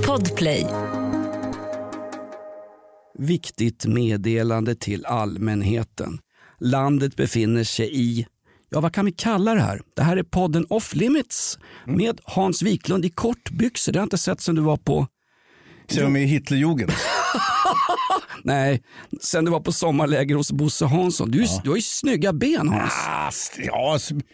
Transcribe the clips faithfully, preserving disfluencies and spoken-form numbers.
Podplay. Viktigt meddelande till allmänheten. Landet befinner sig i, ja vad kan vi kalla det här? Det här är podden Off Limits med Hans Wiklund i kortbyxor. Det har jag inte sett sen du var på... Ser de i Hitlerjugend? Nej, sen du var på sommarläger hos Bosse Hansson. Du, ja. du har ju snygga ben, Hans. Ah, ja,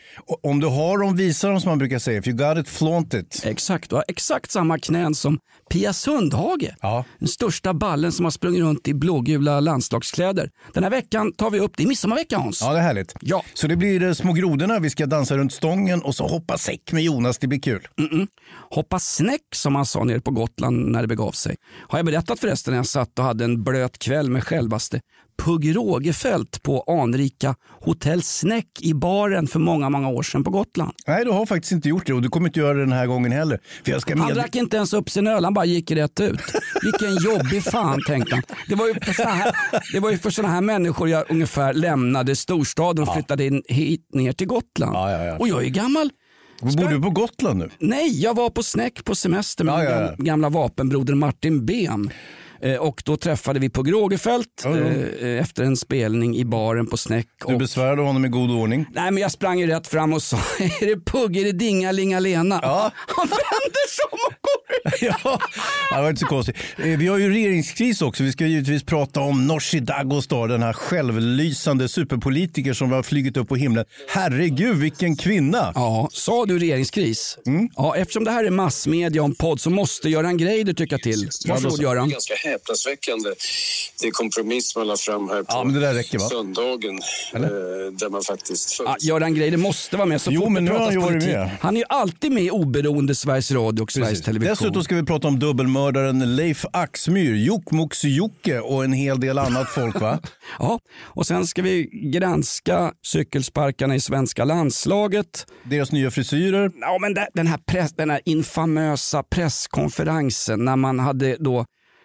om du har dem, visar dem som man brukar säga. If you got it, flaunt it. Exakt, du har exakt samma knän som Pia Sundhage. Ja. Den största ballen som har sprungit runt i blågula landslagskläder. Den här veckan tar vi upp, det är midsommarvecka, Hans. Ja, det är härligt. Ja. Så det blir små grodorna, vi ska dansa runt stången och så hoppa säck med Jonas, det blir kul. Mm-mm. Hoppa snäck som man sa nere på Gotland när det begav sig. Har jag berättat förresten när jag satt och hade en blöt kväll med självaste Pugh Rogefeldt på anrika Hotell Snäck i baren för många, många år sedan på Gotland. Nej, du har faktiskt inte gjort det och du kommer inte göra det den här gången heller. För jag ska med... Han drack inte ens upp sin öl, han bara gick rätt ut. Vilken jobbig fan, tänkte han. Det var ju för såna här, det var ju för såna här människor jag ungefär lämnade storstaden och ja. flyttade in hit ner till Gotland. Ja, ja, ja. Och jag är gammal. Bor du på Gotland nu? Nej, jag var på Snäck på semester med ja, ja, ja. gamla vapenbroder Martin Behm. Och då träffade vi på Grågefält ja, ja. efter en spelning i baren på Snäck. Du och... besvärade honom i god ordning? Nej, men jag sprang ju rätt fram och sa, är det Pugg, är det Dingalingalena? Ja. Han vänder sig om och går. Ja, det var inte så konstigt. Vi har ju regeringskris också. Vi ska givetvis prata om Nooshi Dadgostar, den här självlysande superpolitiker som har flygit upp på himlen. Herregud, vilken kvinna! Ja, sa du regeringskris? Mm. Ja, eftersom det här är massmedia om podd så måste Göran Greider tycka till. Varsågod, Göran. Häpnadsväckande det kompromiss man la fram här på ja, men det där räcker, va? söndagen eh, där man faktiskt ja, Göran Greider måste vara med så jo, fort men det nu pratas han politik. Med. Han är ju alltid med i oberoende Sveriges Radio och Sveriges Precis. Television. Dessutom ska vi prata om dubbelmördaren Leif Axmyr, Jokkmokks-Jocke och en hel del annat folk, va? Ja, och sen ska vi granska cykelsparkarna i svenska landslaget. Deras nya frisyrer. Ja, men det, den, här press, den här infamösa presskonferensen när man hade då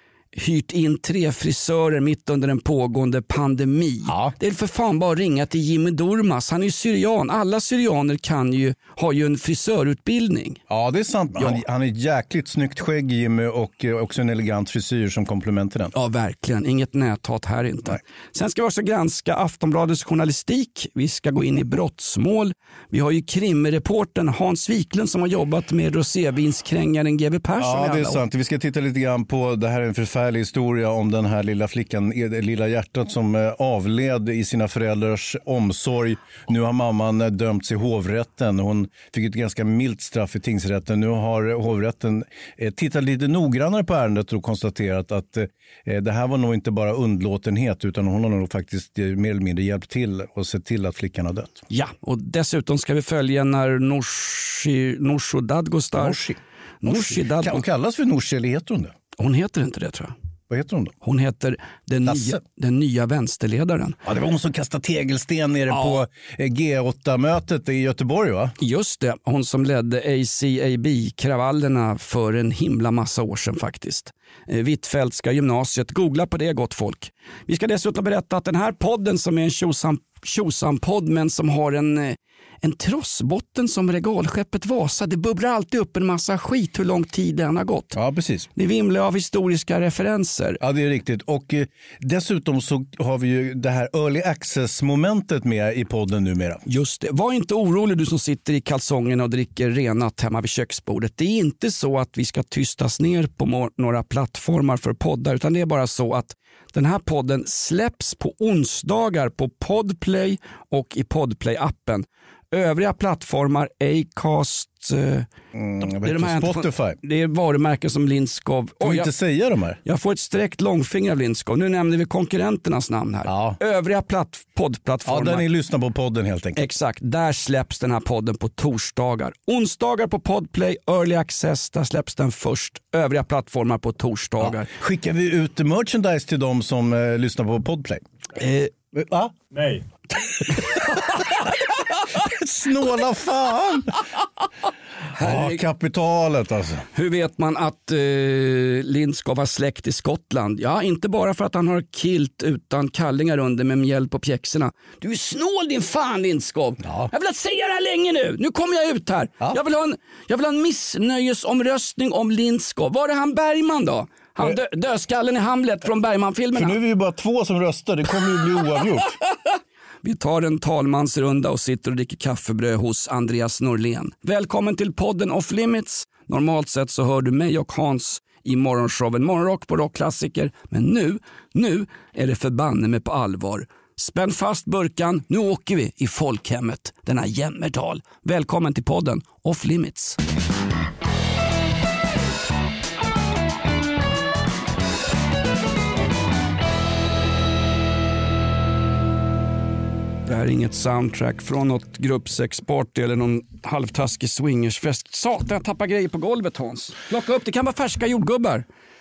hyrt in tre frisörer mitt under en pågående pandemi. Ja. Det är för fan bara att ringa till Jimmy Durmaz. Han är ju syrian. Alla syrianer kan ju, har ju en frisörutbildning. Ja, det är sant. Ja. Han, han är jäkligt snyggt skägg, Jimmy, och också en elegant frisyr som komplement till den. Ja, verkligen. Inget näthat här inte. Nej. Sen ska vi också granska Aftonbladets journalistik. Vi ska gå in i brottsmål. Vi har ju krimreporten Hans Wiklund som har jobbat med rosévinskrängaren G W Persson. Ja, det är sant. Vi ska titta lite grann på det här är en förfärlig historia om den här lilla flickan, det lilla hjärtat som avled i sina föräldrars omsorg. Nu har mamman dömts i hovrätten. Hon fick ett ganska milt straff i tingsrätten. Nu har hovrätten tittat lite noggrannare på ärendet och konstaterat att det här var nog inte bara undlåtenhet utan hon har nog faktiskt mer eller mindre hjälpt till och sett till att flickan har dött. Ja, och dessutom ska vi följa när Nooshi Nooshi Dadgostar Nooshi Nooshi Dadgostar Hon kallas för Nooshi, eller heter hon det? Hon heter inte det, tror jag. Vad heter hon då? Hon heter den, nya, den nya vänsterledaren. Ja, det var hon som kastade tegelsten nere ja. på G åtta-mötet i Göteborg, va? Just det, hon som ledde A C A B-kravallerna för en himla massa år sedan faktiskt. Hvitfeldtska gymnasiet, googla på det, gott folk. Vi ska dessutom berätta att den här podden som är en tjosan tjosan-podd men som har en, en trossbotten som regalskeppet Vasa. Det bubblar alltid upp en massa skit hur lång tid den har gått. Ja, precis. Det vimlar av historiska referenser. Ja, det är riktigt. Och eh, dessutom så har vi ju det här early access-momentet med i podden numera. Just det. Var inte orolig du som sitter i kalsongerna och dricker renat hemma vid köksbordet. Det är inte så att vi ska tystas ner på må- några plattformar för poddar, utan det är bara så att den här podden släpps på onsdagar på Podplay och i Podplay-appen. Övriga plattformar, Acast, mm, det, är de här Spotify. Det är varumärken som Lindskov. Får oh, inte jag, säga de här? Jag får ett sträckt långfinger av Lindskov. Nu nämnde vi konkurrenternas namn här. Ja. Övriga platt, poddplattformar. Ja, där ni lyssnar på podden helt enkelt. Exakt, där släpps den här podden på torsdagar. Onsdagar på Podplay, Early Access, där släpps den först. Övriga plattformar på torsdagar. Ja. Skickar vi ut merchandise till de som eh, lyssnar på Podplay? Eh, Va? Nej. Snåla fan! Ja, kapitalet alltså. Hur vet man att eh, Lindskov har släkt i Skottland? Ja, inte bara för att han har kilt utan kallingar under med mjäll på pjäxorna. Du är snål din fan Lindskov. Ja. Jag vill att säga det här länge nu. Nu kommer jag ut här. Ja. Jag, vill ha en, jag vill ha en missnöjesomröstning om Lindskov. Var är han Bergman då? Han dö, dödskallen i Hamlet från Bergman-filmerna. För nu är vi ju bara två som röstar. Det kommer ju bli oavgjort. Vi tar en talmansrunda och sitter och dricker kaffebröd hos Andreas Norlén. Välkommen till podden Off Limits. Normalt sett så hör du mig och Hans i morgonshowen Morgonrock på Rockklassiker. Men nu, nu är det förbanne med på allvar. Spänn fast burkan, nu åker vi i folkhemmet, denna Jämmerdal. Välkommen till podden Off Limits. Det här är inget soundtrack från något gruppsexparty eller någon halvtaskig swingersfest. Satan, jag tappar grejer på golvet, Hans. Plocka upp, det kan vara färska jordgubbar.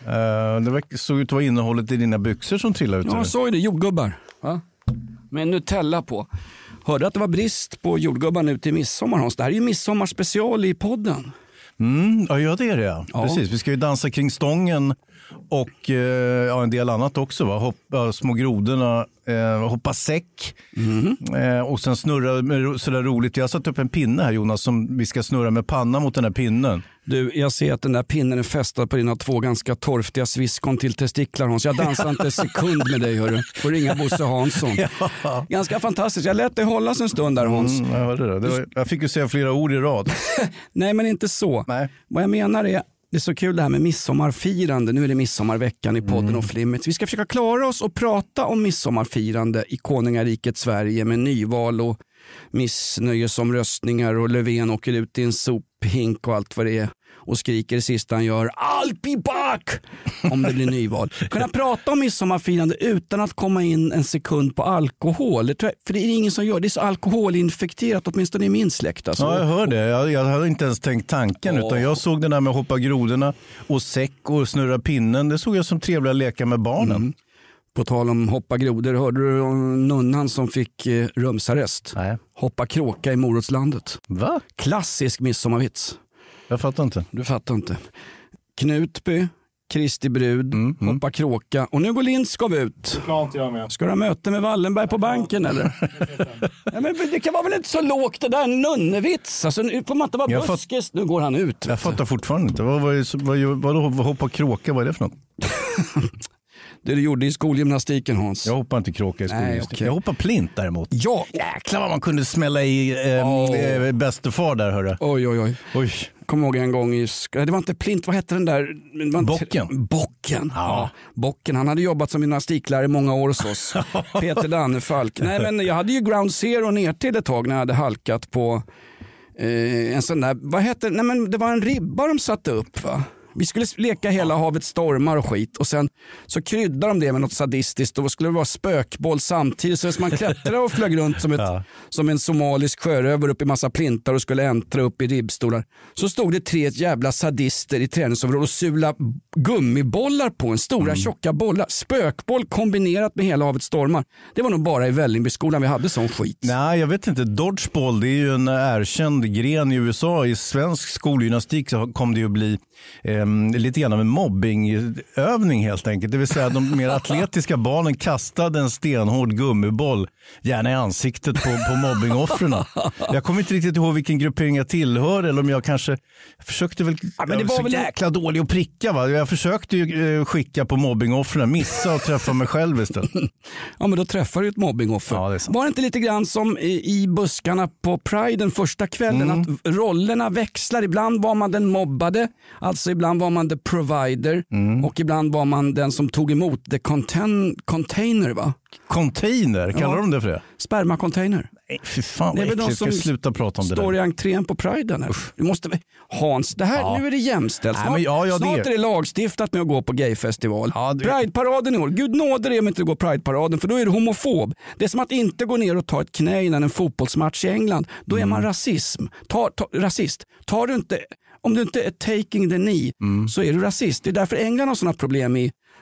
Uh, det såg ut att vara innehållet i dina byxor som trillade ut. Ja, så är det, jordgubbar. Va? Med Nutella på. Hörde att det var brist på jordgubbar nu till midsommar, Hans. Det här är ju midsommarspecial i podden. Mm, ja, det är det. Ja. Ja. Precis, vi ska ju dansa kring stången och eh, ja, en del annat också. Va? Hoppa små grodorna, eh, hoppa säck mm. eh, och sen snurra sådär roligt. Jag har satt upp en pinne här, Jonas, som vi ska snurra med pannan mot den här pinnen. Du, jag ser att den där pinnen är fästad på dina två ganska torftiga sviskon till testiklar, Hans. Jag dansar inte en sekund med dig, hörru. Får ringa Bosse Hansson. Ja. Ganska fantastiskt. Jag lät dig hållas en stund där, Hans. Mm, jag hörde det. det var, jag fick ju säga flera ord i rad. Nej, men inte så. Nej. Vad jag menar är, det är så kul det här med midsommarfirande. Nu är det midsommarveckan i podden mm. Off Limits. Vi ska försöka klara oss och prata om midsommarfirande i konungariket Sverige med nyval och missnöjesomröstningar och Löfven åker ut i en sophink och allt vad det är och skriker det sista han gör, I'll be back, om det blir nyval. Kunna prata om midsommarfirande utan att komma in en sekund på alkohol. Det tror jag, för det är ingen som gör det. Det är så alkoholinfekterat, åtminstone i min släkt. Alltså. Ja, jag hör det. Jag, jag hade inte ens tänkt tanken, oh. utan jag såg den där med att hoppa grodorna och säck och snurra pinnen. Det såg jag som trevliga lekar med barnen. Mm. På tal om hoppa grodor, hörde du om nunnan som fick eh, rumsarrest? Nej. Hoppa kråka i Morotslandet. Va? Klassisk midsommarvits. Jag fattar inte. Du fattar inte. Knutby, Kristi brud, mm, mm. hoppa kråka. Och nu går Lindskov ut. Klart jag med. Ska du ha möte med Wallenberg på banken eller? Ja, men det kan vara väl inte så lågt det där nunnevits. Alltså, nu får man inte vara buskis. Fatt... Nu går han ut. Jag fattar fortfarande inte. Vad, vad, vad, vad, vad, vad hoppa kråka, vad är det för något? Det du gjorde i skolgymnastiken, Hans. Jag hoppar inte kråka i skolgymnastiken. Okay. Jag hoppar plint däremot. Ja. Jäklar vad man kunde smälla i eh, oh. eh, bästefar där, hörru. Oj, oj, oj. oj. Kom ihåg en gång i... Det var inte plint, vad hette den där? Bocken. Bocken, ja. ja. Bocken, han hade jobbat som gymnastiklärare i många år hos oss. Peter Dannefalk. Nej, men jag hade ju ground zero ner till ett tag när jag hade halkat på eh, en sån där... Vad hette det? Nej, men det var en ribba de satte upp, va? Vi skulle leka hela havet stormar och skit och sen så kryddar de det med något sadistiskt och då skulle det vara spökboll samtidigt så man klättrade och flög runt som, ett, ja. som en somalisk sjörövare upp i massa plintar och skulle äntra upp i ribbstolar. Så stod det tre jävla sadister i träningsområdet och sula gummibollar på en stora mm. tjocka bollar. Spökboll kombinerat med hela havet stormar. Det var nog bara i Vällingbyskolan vi hade sån skit. Nej, jag vet inte. Dodgeball, det är ju en erkänd gren i U S A. I svensk skolgymnastik så kom det ju bli eh, lite grann av en mobbingövning helt enkelt. Det vill säga de mer atletiska barnen kastade en stenhård gummiboll gärna i ansiktet på, på mobbingoffren. Jag kommer inte riktigt ihåg vilken gruppering jag tillhör eller om jag kanske jag försökte väl, ja, men det var så väl jäkla dålig att pricka, va? Jag försökte ju eh, skicka på mobbingoffren, missa och träffa mig själv istället. Ja, men då träffar du ett mobbingoffer. Ja, det var det inte lite grann som i, i buskarna på Pride den första kvällen mm. att rollerna växlar? Ibland var man den mobbade, alltså ibland var man the provider mm. och ibland var man den som tog emot the contain- container, va? Container, kallar ja. de det för det? Spermacontainer. Nej, fy fan vad äckligt, ska sluta prata om det där. Står i entrén på Pride. Du måste, Hans, det här, ja. nu är det jämställt. Snart, Nej, ja, ja, snart det. är det lagstiftat med att gå på gayfestival. Ja, det... Pride-paraden i år. Gud nåde det om inte gå Pride-paraden, för då är du homofob. Det är som att inte gå ner och ta ett knä innan en fotbollsmatch i England. Då är mm. man rasism. Ta, ta, rasist. Tar du inte... Om du inte är taking the knee mm. så är du rasist. Det är därför England har sådana problem i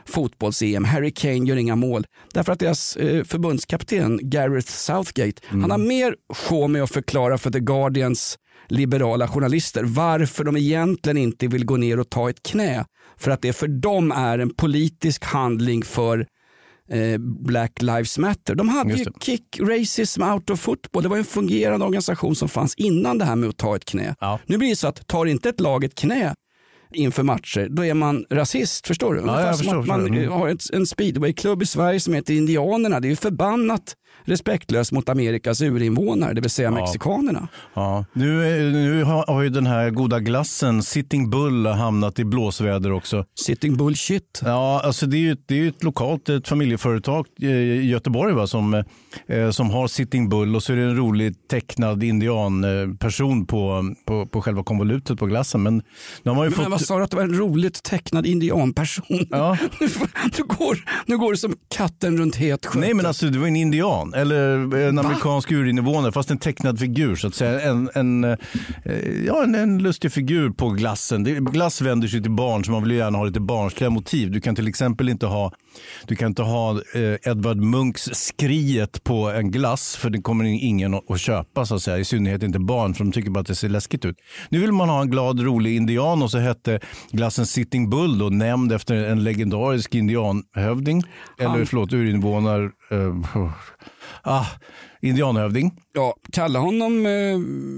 fotbolls-E M. Harry Kane gör inga mål. Därför att deras eh, förbundskapten Gareth Southgate, mm. han har mer show med att förklara för The Guardians liberala journalister varför de egentligen inte vill gå ner och ta ett knä. För att det för dem är en politisk handling för eh, Black Lives Matter. De hade ju Kick Racism Out of Football. Det var en fungerande organisation som fanns innan det här med att ta ett knä. Ja. Nu blir det så att tar inte ett lag ett knä inför matcher, då är man rasist, förstår du? Ja, jag förstår, att man mm. har ett, en speedwayklubb i Sverige som heter Indianerna. Det är ju förbannat respektlöst mot Amerikas urinvånare, det vill säga ja. mexikanerna. Ja. Nu, nu har ju den här goda glassen Sitting Bull hamnat i blåsväder också. Sitting Bullshit. Ja, alltså det är ju, det är ju ett lokalt ett familjeföretag i Göteborg va, som, eh, som har Sitting Bull, och så är det en rolig tecknad indianperson på, på, på själva konvolutet på glassen. Men, de har ju Men fått... vad sa du att det var en roligt tecknad indianperson? Ja. nu, går, nu går det som katten runt het sköt. Nej, men alltså det var en indian eller en amerikansk urinvånare, fast en tecknad figur så att säga. En, en, ja, en, en lustig figur på glassen. Det, glass vänder sig till barn, så man vill gärna ha lite barnsliga motiv. Du kan till exempel inte ha, du kan inte ha eh, Edvard Munchs Skriet på en glass, för det kommer ingen att köpa så att säga. I synnerhet inte barn, för de tycker bara att det ser läskigt ut. Nu vill man ha en glad, rolig indian, och så hette glassen Sitting Bull då, nämnd efter en legendarisk indianhövding. Han... Eller förlåt, urinvånar... Uh, Ah, indianhövding. Ja, kalla honom eh,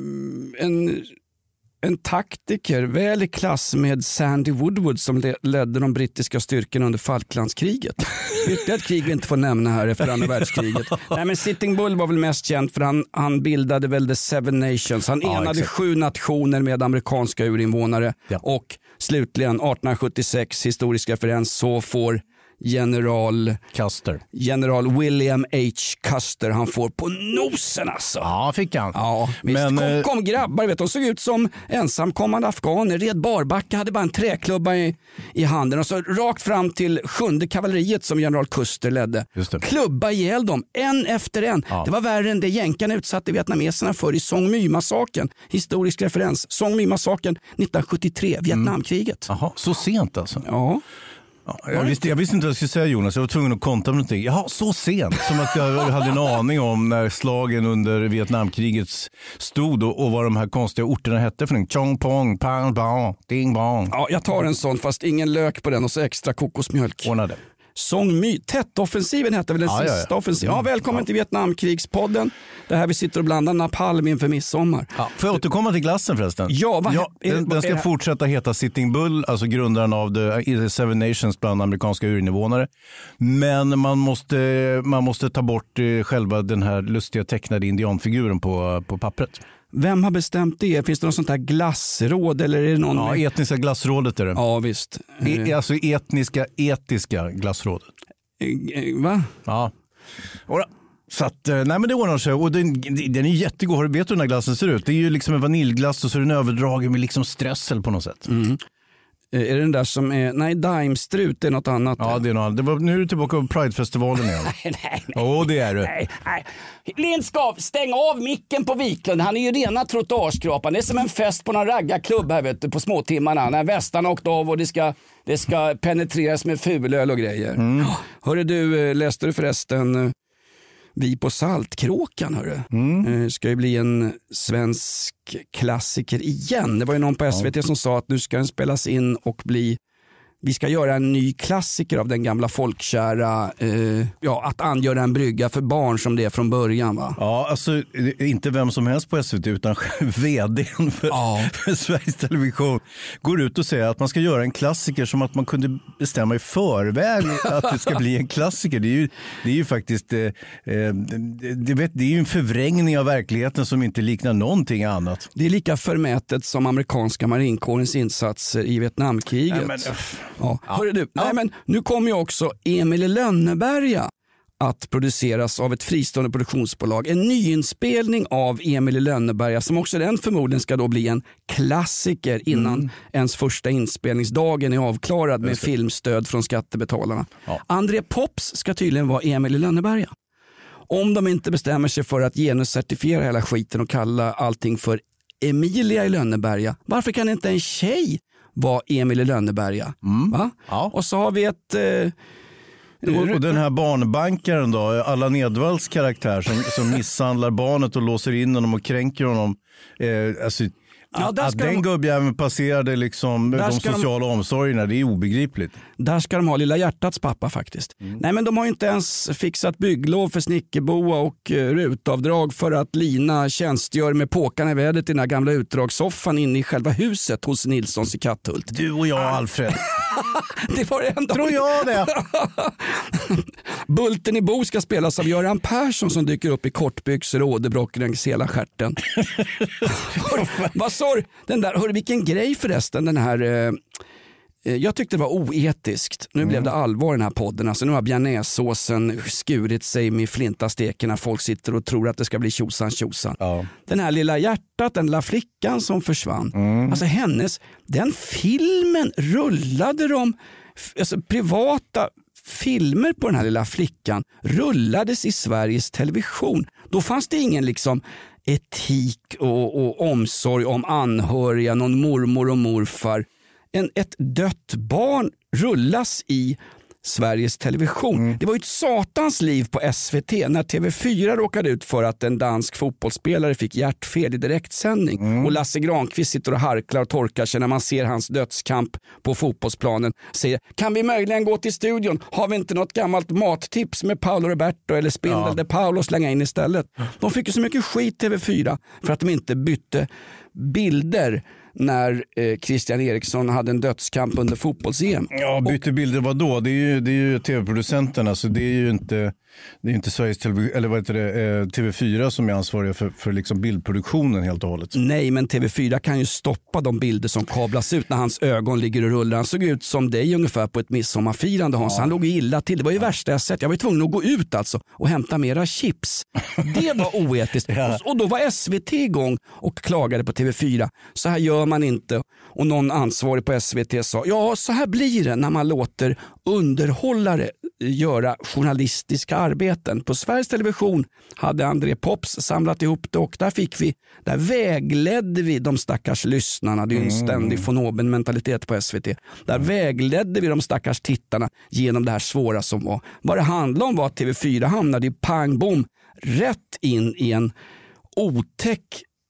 en, en taktiker väl i klass med Sandy Woodward som le- ledde de brittiska styrkorna under Falklandskriget. Ytterligare ett krig vi inte får nämna här efter andra världskriget. Nej, men Sitting Bull var väl mest känd för han, han bildade väl The Seven Nations. Han ja, enade exakt. sju nationer med amerikanska urinvånare. Ja. Och slutligen arton sjuttiosex, historisk referens, så får General Custer. General William H. Custer, han får på nosen alltså. Ja, fick han. Ja, men kom, kom grabbar, vet, de såg ut som ensamkommande afghaner, red barbacka, hade bara en träklubba i, i handen, och så rakt fram till sjunde kavalleriet som general Custer ledde. Klubba ihjäl dem, en efter en. Ja. Det var värre än det jänkarna utsatte vietnameserna för i Song My-massakern. Historisk referens, Song My-massakern nittonhundrasjuttiotre, Vietnamkriget. Jaha, mm. så sent alltså? Ja. Ja, jag, visste, jag visste inte vad jag skulle säga, Jonas. Jag var tvungen att konta med någonting. Jaha, så sent. Som att jag hade en aning om när slagen under Vietnamkriget stod och, och vad de här konstiga orterna hette för något. Chong pong, pang bang, ding bang. Ja, jag tar en sån fast ingen lök på den och så extra kokosmjölk. Ordna det. Song My, Tet-offensiven hette väl den ja, sista ja, ja. offensiven. Ja, välkommen ja. till Vietnamkrigspodden. Det här vi sitter och blandar napalm inför midsommar. Ja. Får jag återkomma till glassen förresten? Ja, vad, ja den, den ska fortsätta heta Sitting Bull, alltså grundaren av The, The Seven Nations bland amerikanska urinvånare. Men man måste, man måste ta bort själva den här lustiga tecknade indianfiguren på, på pappret. Vem har bestämt det? Finns det något sånt här glassråd? Eller är det någon ja, med... etniska glassrådet är det. Ja, visst. E- alltså etniska, etiska glassrådet. Va? Ja. Ora. Så att, nej men det ordnar sig. Och den, den är jättegod. Vet du hur den här glassen ser ut? Det är ju liksom en vaniljglass och så är den överdragen med liksom strössel på något sätt. Mm. Är det den där som är, nej, daimstrut är något annat. Ja, det är något annat. Det var, nu är du tillbaka på Pridefestivalen igen. nej, nej, nej. Åh, det är du. Nej, nej. Lindskov, stäng av micken på Wiklund. Han är ju rena trottoarskrapan. Det är som en fest på någon raggarklubb här, vet du, på småtimmarna. När västarna åkt av och det ska, det ska penetreras med fulöl och grejer. Mm. Hörru du, läste du förresten Vi på Saltkråkan, hörru. Mm. Ska ju bli en svensk klassiker igen. Det var ju någon på S V T ja. som sa att nu ska den spelas in och bli, vi ska göra en ny klassiker av den gamla folkkära, eh, ja, att angöra en brygga för barn som det är från början, va? Ja, alltså inte vem som helst på S V T utan vdn för, ja. för Sveriges Television går ut och säger att man ska göra en klassiker som att man kunde bestämma i förväg att det ska bli en klassiker. Det är ju, det är ju faktiskt eh, det, vet, det är ju en förvrängning av verkligheten som inte liknar någonting annat. Det är lika förmätet som amerikanska marinkårens insatser i Vietnamkriget. Ja, men, Ja. Hörru du, ja. nej, men nu kommer ju också Emil i Lönneberga att produceras av ett fristående produktionsbolag. En nyinspelning av Emil i Lönneberga som också den förmodligen ska då bli en klassiker innan mm. ens första inspelningsdagen är avklarad med filmstöd från skattebetalarna. Ja. André Pops ska tydligen vara Emil i Lönneberga. Om de inte bestämmer sig för att genuscertifiera hela skiten och kalla allting för Emilia i Lönneberga, varför kan inte en tjej var Emil i Lönneberga. Mm. Va? Ja. Och så har vi ett... Eh, Och, och den här barnbankaren då, Allan Edwalls karaktär som, som misshandlar barnet och låser in honom och kränker honom. Eh, alltså, Ja, att där att ska den de- gubbjäveln passerade liksom Där de ska de- sociala omsorgerna, det är obegripligt. Där ska de ha Lilla hjärtats pappa faktiskt. Mm. Nej, men de har ju inte ens fixat bygglov för snickerboa och eh, rutavdrag för att Lina tjänstgör med påkarna i vädret i den här gamla utdragssoffan inne i själva huset hos Nilssons i Katthult. Du och jag, Alfred. Det var det enda. Tror jag det. Bulten i Bo ska spelas av Göran Persson som dyker upp i kortbyxor och åderbråck längs hela stjärten. Vad sa du? Den där, hörru, vilken grej förresten den här... Eh, eh, jag tyckte det var oetiskt. Nu mm. blev det allvar i den här podden. Alltså, nu har bearnaisesåsen skurit sig med flintasteken när folk sitter och tror att det ska bli tjosan tjosan. Ja. Den här lilla hjärtat, den lilla flickan som försvann. Mm. Alltså hennes, den filmen rullade de, alltså privata filmer på den här lilla flickan rullades i Sveriges Television. Då fanns det ingen liksom etik och, och omsorg om anhöriga, någon mormor och morfar. En, ett dött barn rullas i Sveriges Television. Mm. Det var ju ett satans liv på S V T när T V fyra råkade ut för att en dansk fotbollsspelare fick hjärtfel i direktsändning. Mm. Och Lasse Granqvist sitter och harklar och torkar sig när man ser hans dödskamp på fotbollsplanen. Säger, kan vi möjligen gå till studion? Har vi inte något gammalt mattips med Paolo Roberto eller Spindel ja. de Paolo slänga in istället? De fick ju så mycket skit T V fyra för att de inte bytte bilder när eh, Christian Eriksson hade en dödskamp under fotbolls-E M. Ja, bytte bilder vad då? Det är ju, det är ju tv-producenterna, så det är ju inte, det är inte Sveriges television, eller vad heter det, eh, T V fyra som är ansvariga för, för liksom bildproduktionen helt och hållet. Nej, men T V fyra kan ju stoppa de bilder som kablas ut när hans ögon ligger och rullar. Han såg ut som dig ungefär på ett midsommarfirande, Hans. Ja. Han låg illa till. Det var ju ja. värsta jag sett. Jag var ju tvungen att gå ut alltså och hämta mera chips. Det var oetiskt. Ja. Och då var S V T igång och klagade på T V fyra. Så här gör man inte. Och någon ansvarig på S V T sa, ja, så här blir det när man låter underhållare göra journalistiska arbeten. På Sveriges Television hade André Pops samlat ihop det och där fick vi, där vägledde vi de stackars lyssnarna. Det är ju en ständig von oben-mentalitet på S V T. Där vägledde vi de stackars tittarna genom det här svåra som var. Vad det handlade om var att T V fyra hamnade i pang bom rätt in i en otäck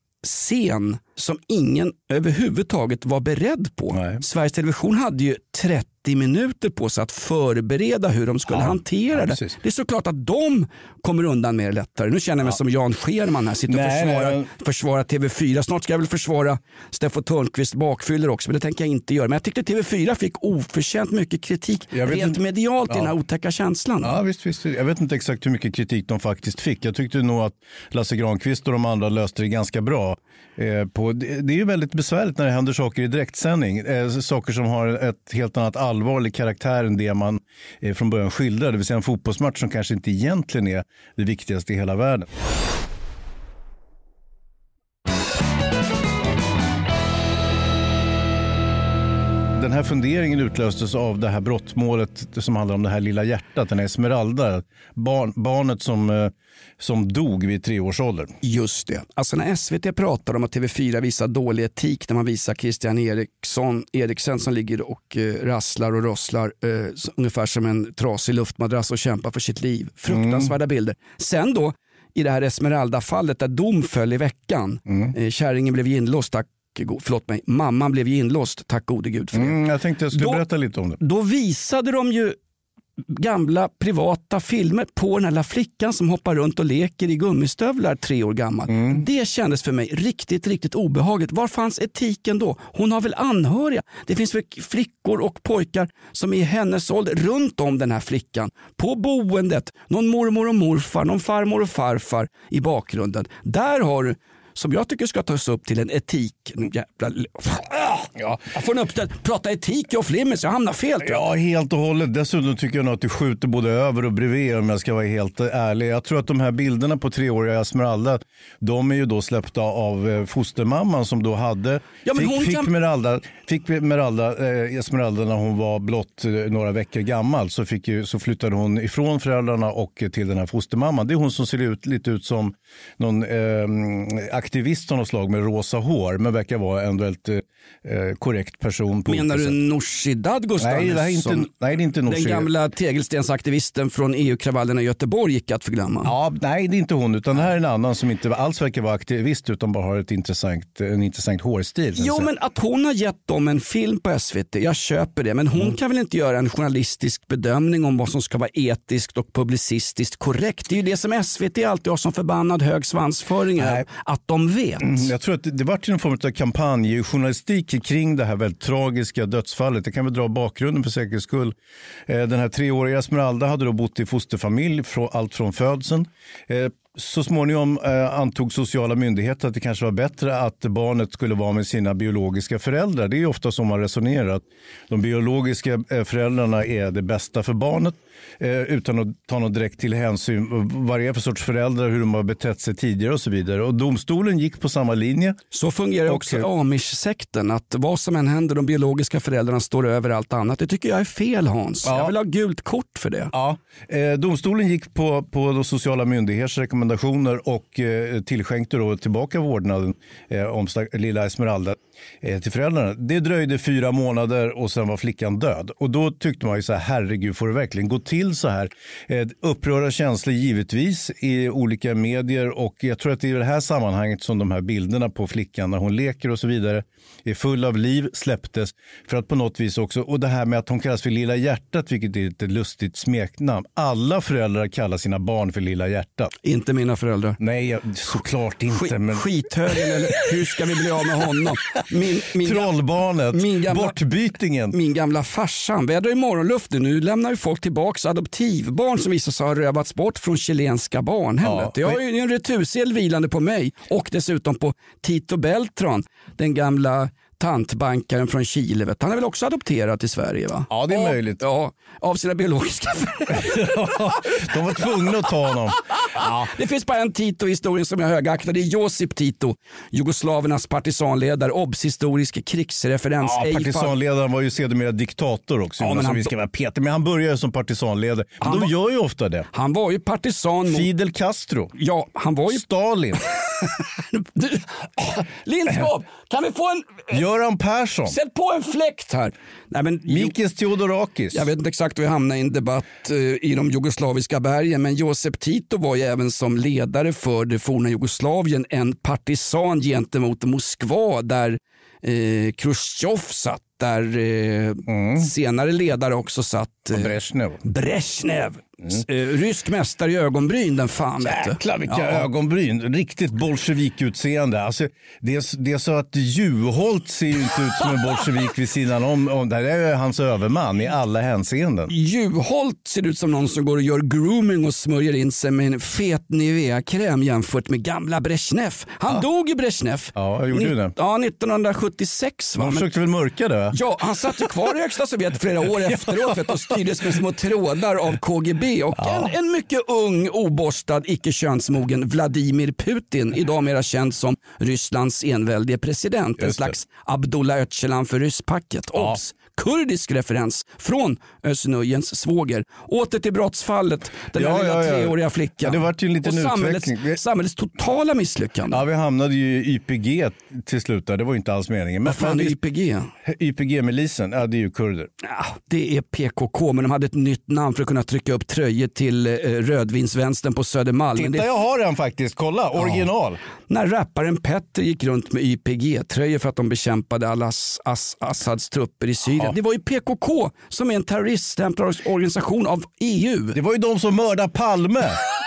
scen som ingen överhuvudtaget var beredd på. Nej. Sveriges Television hade ju trettio minuter på sig att förbereda hur de skulle ja, hantera ja, det. Det är såklart att de kommer undan mer lättare. Nu känner jag mig ja. som Jan Scherman här, sitter och nej, försvarar, nej. försvarar T V fyra. Snart ska jag väl försvara Steffo Törnqvist bakfyller också, men det tänker jag inte göra. Men jag tyckte T V fyra fick oförtjänt mycket kritik rent inte. medialt ja. i den här otäcka känslan. Ja, visst, visst. Jag vet inte exakt hur mycket kritik de faktiskt fick. Jag tyckte nog att Lasse Granqvist och de andra löste det ganska bra. Eh, på, det, det är ju väldigt besvärligt när det händer saker i direktsändning. Eh, saker som har ett helt annat allvarlig karaktär än det man eh, från början skildrar. Det vill säga en fotbollsmatch som kanske inte egentligen är det viktigaste i hela världen. Den här funderingen utlöstes av det här brottmålet som handlar om det här lilla hjärtat, den här Esmeralda, barn, barnet som, som dog vid tre års ålder. Just det. Alltså när S V T pratar om att T V fyra visar dålig etik när man visar Christian Eriksson, Eriksen som ligger och eh, rasslar och rosslar eh, ungefär som en trasig luftmadrass och kämpar för sitt liv. Fruktansvärda mm. bilder. Sen då i det här Esmeralda-fallet där dom föll i veckan, mm. eh, kärringen blev inlåst, tack Förlåt mig, mamman blev ju inlåst, tack gode gud för det. Mm, jag tänkte jag skulle då, berätta lite om det. Då visade de ju gamla privata filmer på den här lilla flickan som hoppar runt och leker i gummistövlar tre år gammal. Mm. Det kändes för mig riktigt, riktigt obehagligt. Var fanns etiken då? Hon har väl anhöriga? Det finns väl flickor och pojkar som är i hennes ålder runt om den här flickan. På boendet, någon mormor och morfar, någon farmor och farfar i bakgrunden. Där har du som jag tycker ska tas upp till en etik. Jävla... Ja. Jag får en uppställ. Prata etik och flimmer så jag hamnar fel. Ja, helt och hållet. Dessutom tycker jag nog att du skjuter både över och bredvid om jag ska vara helt ärlig. Jag tror att de här bilderna på treåriga Esmeralda, de är ju då släppta av fostermamman som då hade ja, fick, fick, kan... Meralda, fick Meralda, eh, Esmeralda när hon var blott några veckor gammal så, fick ju, så flyttade hon ifrån föräldrarna och till den här fostermamman. Det är hon som ser ut, lite ut som någon eh, aktivist av något slag med rosa hår men verkar vara ändå ett, eh, eh, korrekt person. På Menar du Nooshi Dadgostar? Nej, det är inte, som nej, det är inte Nooshi. Den gamla tegelstensaktivisten från E U-kravallerna i Göteborg gick att förglömma. Ja, nej, det är inte hon, utan det här är en annan som inte alls verkar vara aktivist utan bara har ett intressant, en intressant hårstil. Jo, men att hon har gett dem en film på S V T, jag köper det. Men hon mm. kan väl inte göra en journalistisk bedömning om vad som ska vara etiskt och publicistiskt korrekt. Det är ju det som S V T alltid har som förbannad hög svansföring, nej. Att de vet. Mm, jag tror att det, det var till en form av kampanjjournalistik kring det här väldigt tragiska dödsfallet. Det kan vi dra bakgrunden för säkerhets skull. Den här treåriga Esmeralda hade då bott i fosterfamilj från, allt från födseln. Så småningom eh, antog sociala myndigheter att det kanske var bättre att barnet skulle vara med sina biologiska föräldrar. Det är ofta som man resonerar att de biologiska eh, föräldrarna är det bästa för barnet eh, utan att ta något direkt till hänsyn vad det är för sorts föräldrar, hur de har betett sig tidigare och så vidare. Och domstolen gick på samma linje. Så fungerar och, också Amish-sekten, att vad som än händer, de biologiska föräldrarna står över allt annat. Det tycker jag är fel, Hans. Ja. Jag vill ha gult kort för det. Ja. Eh, domstolen gick på, på de sociala myndigheters rekommendationer och eh, tillskänkte då tillbaka vårdnaden eh, om lilla Esmeralda eh, till föräldrarna. Det dröjde fyra månader och sen var flickan död. Och då tyckte man ju så här, herregud, får det verkligen gå till så här? Eh, uppröra känslor givetvis i olika medier, och jag tror att det är i det här sammanhanget som de här bilderna på flickan när hon leker och så vidare är full av liv släpptes för att på något vis också, och det här med att hon kallas för Lilla hjärtat, vilket är ett lustigt smeknamn. Alla föräldrar kallar sina barn för Lilla hjärtat. Inte mina föräldrar. Nej, såklart inte. Skit, men... Skithögen, eller hur ska vi bli av med honom? Min, min, Trollbarnet, min gamla, bortbytingen. Min gamla farsan, väder i morgonluften. Nu lämnar ju folk tillbaka adoptivbarn som visar sig ha rövats bort från chilenska barnhemmet. Ja, jag har ju en retursel vilande på mig och dessutom på Tito Beltran, den gamla tantbankaren från Chile. Vet. Han är väl också adopterad till Sverige, va? Ja, det är och, möjligt. Ja, av sina biologiska föräldrar. De var tvungna att ta honom. Ja. Det finns bara en Tito i historien som jag högaktar. Det är Josip Tito, jugoslavernas partisanledare, obs-historisk krigsreferens. Ja, partisanledaren var ju sedermera diktator också. Ja, men, han, vi ska vara Peter, men han började som partisanledare. Han de var, gör ju ofta det. Han var ju partisan mot... Fidel Castro. Ja, han var ju... Stalin. Lindskov, kan vi få en... Göran Persson. Sätt på en fläkt här. Nej, men, Mikis Theodorakis. Jag vet inte exakt hur vi hamnar i en debatt uh, i de jugoslaviska bergen, men Josip Tito var ju även som ledare för det forna Jugoslavien en partisan gentemot Moskva, där uh, Khrushchev satt, där uh, mm. senare ledare också satt. Uh, Brezhnev. Brezhnev. Mm. Rysk mästare i ögonbryn, den fan. Jäklar vilka ja. ögonbryn. Riktigt bolsjevikutseende. Alltså, det, är, det är så att Juholt ser ju inte ut som en bolsjevik vid sidan om. om det här är hans överman i alla hänseenden. Juholt ser ut som någon som går och gör grooming och smörjer in sig med en fet Nivea-kräm jämfört med gamla Brezhnev. Han ja. dog i Brezhnev. Ja, gjorde Ni- det. Ja, nittonhundrasjuttiosex. Va? Han försökte väl mörka det? Ja, han satt ju kvar i högsta Sovjet flera år efteråt och styrdes med små trådar av K G B. Och ja. en, en mycket ung, oborstad, icke-könsmogen Vladimir Putin, idag mera känd som Rysslands enväldige president. Just en slags det. Abdullah Öcalan för rysspacket. Ja. Obs! Kurdisk referens från Özz svåger. Åter till brottsfallet, den ja, lilla ja, ja. treåriga flickan. Ja, det var ju en liten och samhällets, utveckling. samhällets totala misslyckande. Ja, vi hamnade ju i Y P G till slut där. Det var ju inte alls meningen. Vad fan är Y P G? Y P G-milisen, ja det är ju kurder. Ja, det är P K K, men de hade ett nytt namn för att kunna trycka upp tröjor till eh, rödvinsvänstern på Södermalm. Titta, det... jag har den faktiskt. Kolla, original. Ja. När rapparen Petter gick runt med Y P G-tröjor för att de bekämpade Alas, As, Assads trupper i Syrien. Ja. Det var ju P K K som är en terroriststämplad organisation av E U. Det var ju de som mördade Palme.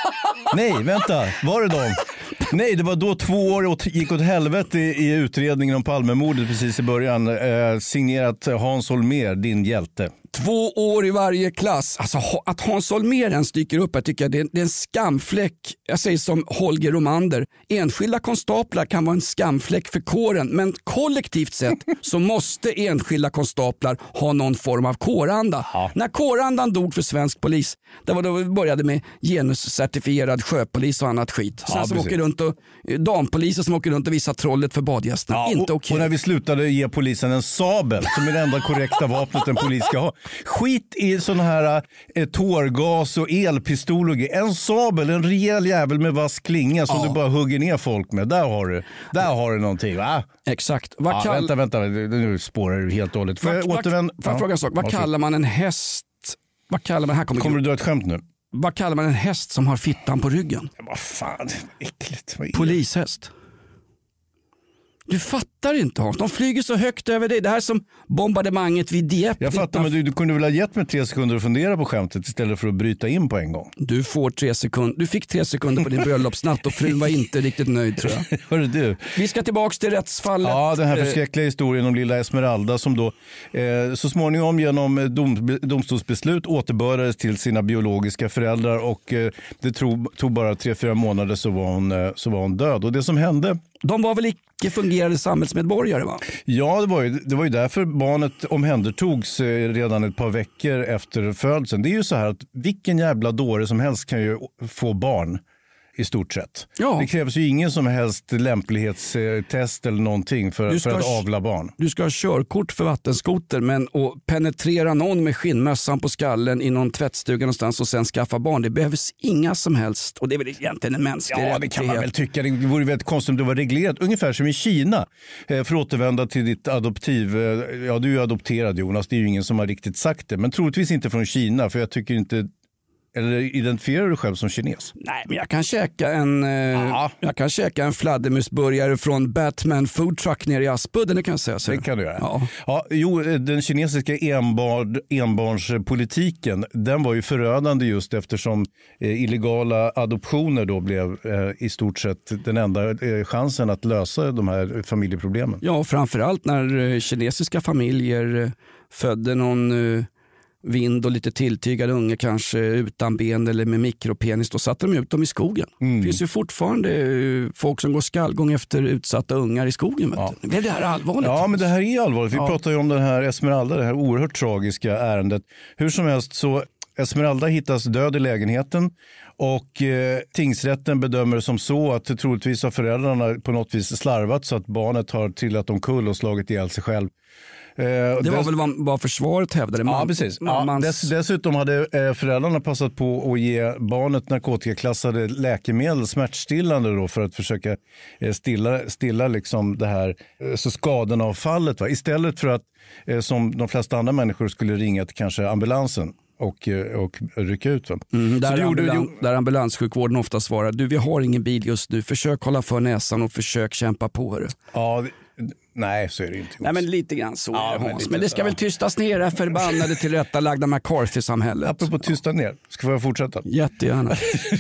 Nej, vänta. Var det de? Nej, det var då två år och gick åt helvete i, i utredningen om Palmemordet precis i början. Eh, signerat Hans Holmér, din hjälte. Två år i varje klass. Alltså, att Hans Holmér ens dyker upp här tycker jag det är, det är en skamfläck. Jag säger som Holger Romander. Enskilda konstaplar kan vara en skamfläck för kåren, men kollektivt sett så måste enskilda konstaplar ha någon form av kåranda. Ja. När kårandan dog för svensk polis, det var då vi började med genuscertifierad sjöpolis och annat skit. Sen ja, som åker runt och dampoliser som åker runt och visar trollet för badgästerna. Ja, inte och, okej. Och när vi slutade ge polisen en sabel som är det enda korrekta vapnet en polis ska ha. Skit i sådana här eh, tårgas och elpistol och en sabel, en rejäl jävel med vass klinga som ja. du bara hugger ner folk med. Där har du, där har du någonting, va? Exakt. Vad ja, kall... Vänta, vänta, nu spårar du helt dåligt. Får jag återvända? Får jag fråga en sak? Vad kallar man en häst? Vad kallar man... Här kommer, kommer du dra ett skämt nu? Vad kallar man en häst som har fittan på ryggen? Vad fan, äckligt. Vad polishäst. Du fattar inte, Hans. De flyger så högt över dig. Det här är som bombardemanget vid Dieppe. Jag fattar, men du, du kunde väl ha gett mig tre sekunder att fundera på skämtet istället för att bryta in på en gång. Du får tre sekunder. Du fick tre sekunder på din bröllopsnatt och frun var inte riktigt nöjd, tror jag. Hörru du. Vi ska tillbaka till rättsfallet. Ja, den här förskräckliga historien om lilla Esmeralda som då eh, så småningom genom dom, domstolsbeslut återbördades till sina biologiska föräldrar och eh, det tog, tog bara tre, fyra månader så var hon, eh, så var hon död. Och det som hände... De var väl icke fungerande samhällsmedborgare, va? Ja, det var ju, det var ju därför barnet omhändertogs redan ett par veckor efter födseln. Det är ju så här att vilken jävla dåre som helst kan ju få barn i stort sett. Ja. Det krävs ju ingen som helst lämplighetstest eller någonting för, för att avla barn. Du ska ha körkort för vattenskoter, men att penetrera någon med skinnmössan på skallen i någon tvättstuga någonstans och sen skaffa barn, det behövs inga som helst. Och det är väl egentligen en mänsklig rättighet. Ja, det kan man väl tycka. Det vore väldigt konstigt om det var reglerat. Ungefär som i Kina. För att återvända till ditt adoptiv. Ja, du är ju adopterad, Jonas. Det är ju ingen som har riktigt sagt det. Men troligtvis inte från Kina, för jag tycker inte... Eller identifierar du själv som kines? Nej, men jag kan käka en, eh, jag kan käka en fladdermusburgare från Batman Food Truck nere i Aspudden, det kan jag säga. Så. Det kan du göra. Ja. Ja, jo, den kinesiska enbar, enbarnspolitiken, den var ju förödande just eftersom eh, illegala adoptioner då blev eh, i stort sett den enda eh, chansen att lösa de här familjeproblemen. Ja, och framförallt när eh, kinesiska familjer eh, födde någon... Eh, vind och lite tilltygad unge kanske utan ben eller med mikropenis, då satte de ut dem i skogen. Mm. Det finns ju fortfarande folk som går skallgång efter utsatta ungar i skogen. Ja. Det är det här allvarligt. Ja, men det här är allvarligt. Vi ja. pratar ju om den här Esmeralda, det här oerhört tragiska ärendet. Hur som helst så Esmeralda hittas död i lägenheten och eh, tingsrätten bedömer som så att troligtvis har föräldrarna på något vis slarvat så att barnet har trillat omkull och slagit ihjäl sig själv. Eh, det var dess- väl vad, vad försvaret hävdade. Ja, precis. Ja, dess, dessutom hade eh, föräldrarna passat på att ge barnet narkotikaklassade läkemedel, smärtstillande då, för att försöka eh, stilla, stilla liksom det här eh, så skadorna av fallet. Va? Istället för att eh, som de flesta andra människor skulle ringa till kanske ambulansen. Och, och rycka ut. Va? Mm, där, ambulan- gjorde, där ambulanssjukvården ofta svarar, du, vi har ingen bil just nu, försök hålla för näsan och försök kämpa på. Hörru. Ja, nej, så är det inte. Nej, men lite grann så, ja, men, lite men det ska så. Väl tystas ner, det förbannade tillrättalagda McCarthy-samhället. Apropå tysta ner, ska jag fortsätta? Jättegärna.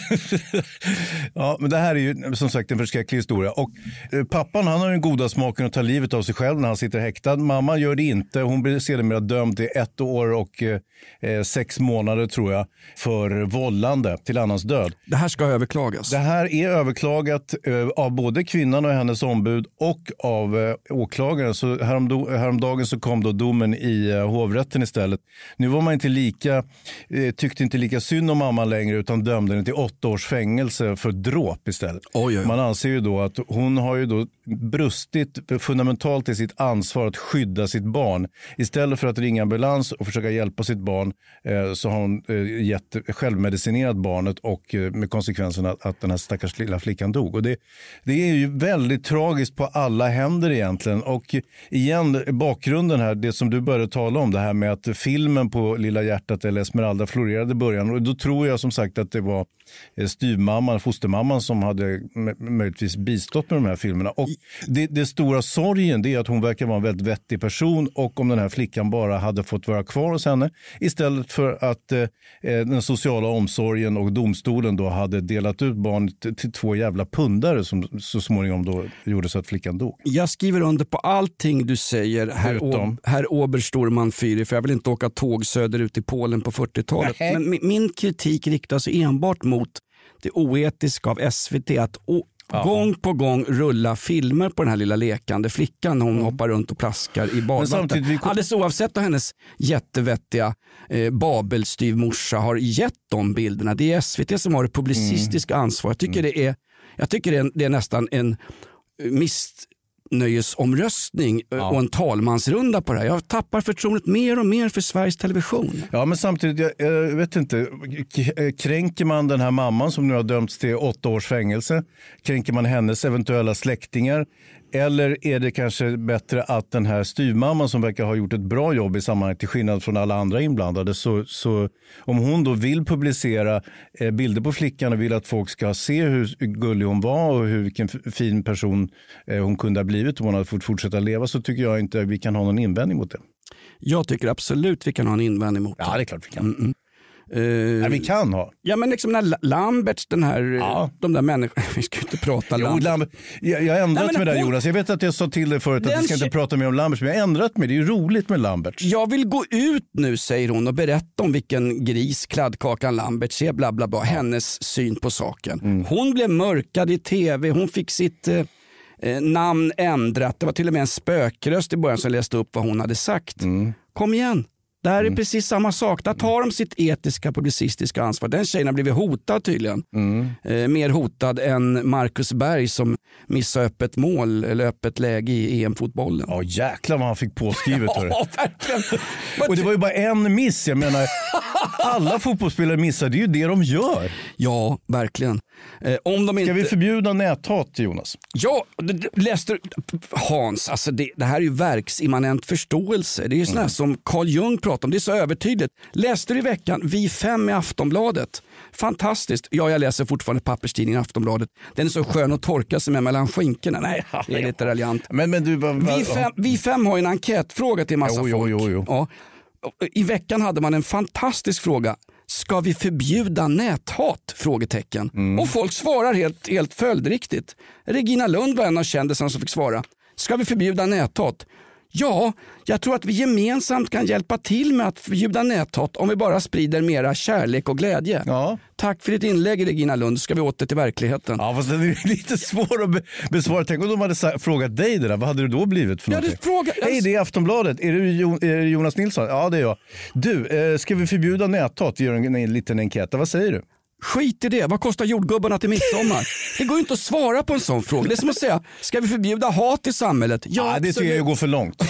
Ja, men det här är ju som sagt en förskräcklig historia. Och eh, pappan, han har den goda smaken att ta livet av sig själv när han sitter häktad. Mamma gör det inte. Hon blir sedermera dömd till ett år och eh, sex månader tror jag för vållande till annans död. Det här ska överklagas. Det här är överklagat eh, av både kvinnan och hennes ombud och av eh, åklagaren. Så härom, häromdagen så kom då domen i eh, hovrätten istället. Nu var man inte lika, eh, tyckte inte lika synd om mamman längre utan dömde henne till åtta års fängelse för dråp istället. Oj, oj. Man anser ju då att hon har ju då brustit fundamentalt i sitt ansvar att skydda sitt barn. Istället för att ringa ambulans och försöka hjälpa sitt barn eh, så har hon eh, gett självmedicinerat barnet och eh, med konsekvensen att, att den här stackars lilla flickan dog. Och det, det är ju väldigt tragiskt på alla händer egentligen. Och igen, bakgrunden här, det som du började tala om, det här med att filmen på Lilla hjärtat eller Esmeralda florerade i början. Och då tror jag som sagt att det var styvmamman, fostermamman som hade möjligtvis bistått med de här filmerna. Och det, det stora sorgen det är att hon verkar vara en väldigt vettig person och om den här flickan bara hade fått vara kvar hos henne istället för att eh, den sociala omsorgen och domstolen då hade delat ut barnet till, till två jävla pundare som så småningom då gjorde så att flickan dog. Jag skriver under på allting du säger, herr, Å- herr Oberstorman Fyri, för jag vill inte åka tåg söderut i Polen på fyrtiotalet. Nej. Men min, min kritik riktas enbart mot det oetiska av S V T att o- ja. gång på gång rulla filmer på den här lilla lekande flickan när hon mm. hoppar runt och plaskar i badvatten. Vi... Alldeles oavsett att hennes jättevettiga eh, babelstyvmorsa har gett de bilderna. Det är S V T som har det publicistiska mm. ansvar. Jag tycker, mm. det, är, jag tycker det, är, det är nästan en miss... missnöjesomröstning ja. och en talmansrunda på det här. Jag tappar förtroendet mer och mer för Sveriges Television. Ja, men samtidigt, jag, jag vet inte, kränker man den här mamman som nu har dömts till åtta års fängelse? Kränker man hennes eventuella släktingar? Eller är det kanske bättre att den här styvmamman som verkar ha gjort ett bra jobb i sammanhanget till skillnad från alla andra inblandade, så, så om hon då vill publicera eh, bilder på flickan och vill att folk ska se hur gullig hon var och hur, vilken fin person eh, hon kunde ha blivit om hon hade fått fortsätta leva, så tycker jag inte vi kan ha någon invändning mot det. Jag tycker absolut vi kan ha en invändning mot det. Ja, det är klart vi kan. Mm-mm. Uh, ja, vi kan ha. Ja, men liksom när Lamberts, den här, ja. de där människorna, vi ska inte prata jo, Lambert. Lambert. Jag, jag har ändrat Nej, mig där hon... Jonas. Jag vet att jag sa till dig förut att vi ska inte prata mer om Lamberts, men jag har ändrat mig. Det är ju roligt med Lamberts. Jag vill gå ut nu, säger hon, och berätta om vilken gris kladdkakan Lamberts är, bla bla bla, ja. hennes syn på saken. Mm. Hon blev mörkad i tv, hon fick sitt eh, namn ändrat. Det var till och med en spökröst i början som läste upp vad hon hade sagt. Mm. Kom igen. Det här är mm. precis samma sak. Där tar de sitt etiska publicistiska ansvar. Den tjejen har blivit hotad tydligen. Mm. Eh, mer hotad än Marcus Berg som missade öppet mål eller öppet läge i E M-fotbollen. Ja, jäklar vad han fick påskrivet. Ja, verkligen. Och det var ju bara en miss. Jag menar, alla fotbollsspelare missar. Det är ju det de gör. Ja, verkligen. Eh, om de Ska inte... vi förbjuda näthat, Jonas? Ja, läste Hans, alltså det, det här är ju verksimmanent förståelse. Det är ju sådär mm. som Carl Jung pratar om. Det är så övertydligt. Läste du i veckan Vi fem i Aftonbladet? Fantastiskt. Ja, jag läser fortfarande papperstidningen Aftonbladet. Den är så skön att torka sig med mellan skinkorna. Nej, det är lite raljant. Men, men du, va, va, vi, fem, vi fem har en enkätfråga till massa jo, folk. Jo, jo, jo. Ja. I veckan hade man en fantastisk fråga. Ska vi förbjuda näthat? Frågetecken. Mm. Och folk svarar helt, helt följdriktigt. Regina Lund var en av kändisarna som fick svara. Ska vi förbjuda näthat? Ja, jag tror att vi gemensamt kan hjälpa till med att förbjuda näthat om vi bara sprider mera kärlek och glädje. Ja. Tack för ditt inlägg, Regina Lund. Ska vi åter till verkligheten? Ja, fast det är lite svårt att be- besvara. Tänk om de hade sa- frågat dig det där. Vad hade du då blivit för ja, någonting? Fråga- Hej, det är Aftonbladet. Är det, jo- är det Jonas Nilsson? Ja, det är jag. Du, eh, ska vi förbjuda näthat? Vi gör en, en liten enkät. Vad säger du? Skit i det. Vad kostar jordgubbarna till midsommar? Det går ju inte att svara på en sån fråga. Det är som att säga, ska vi förbjuda hat i samhället? Ja, ja det tycker jag går för långt.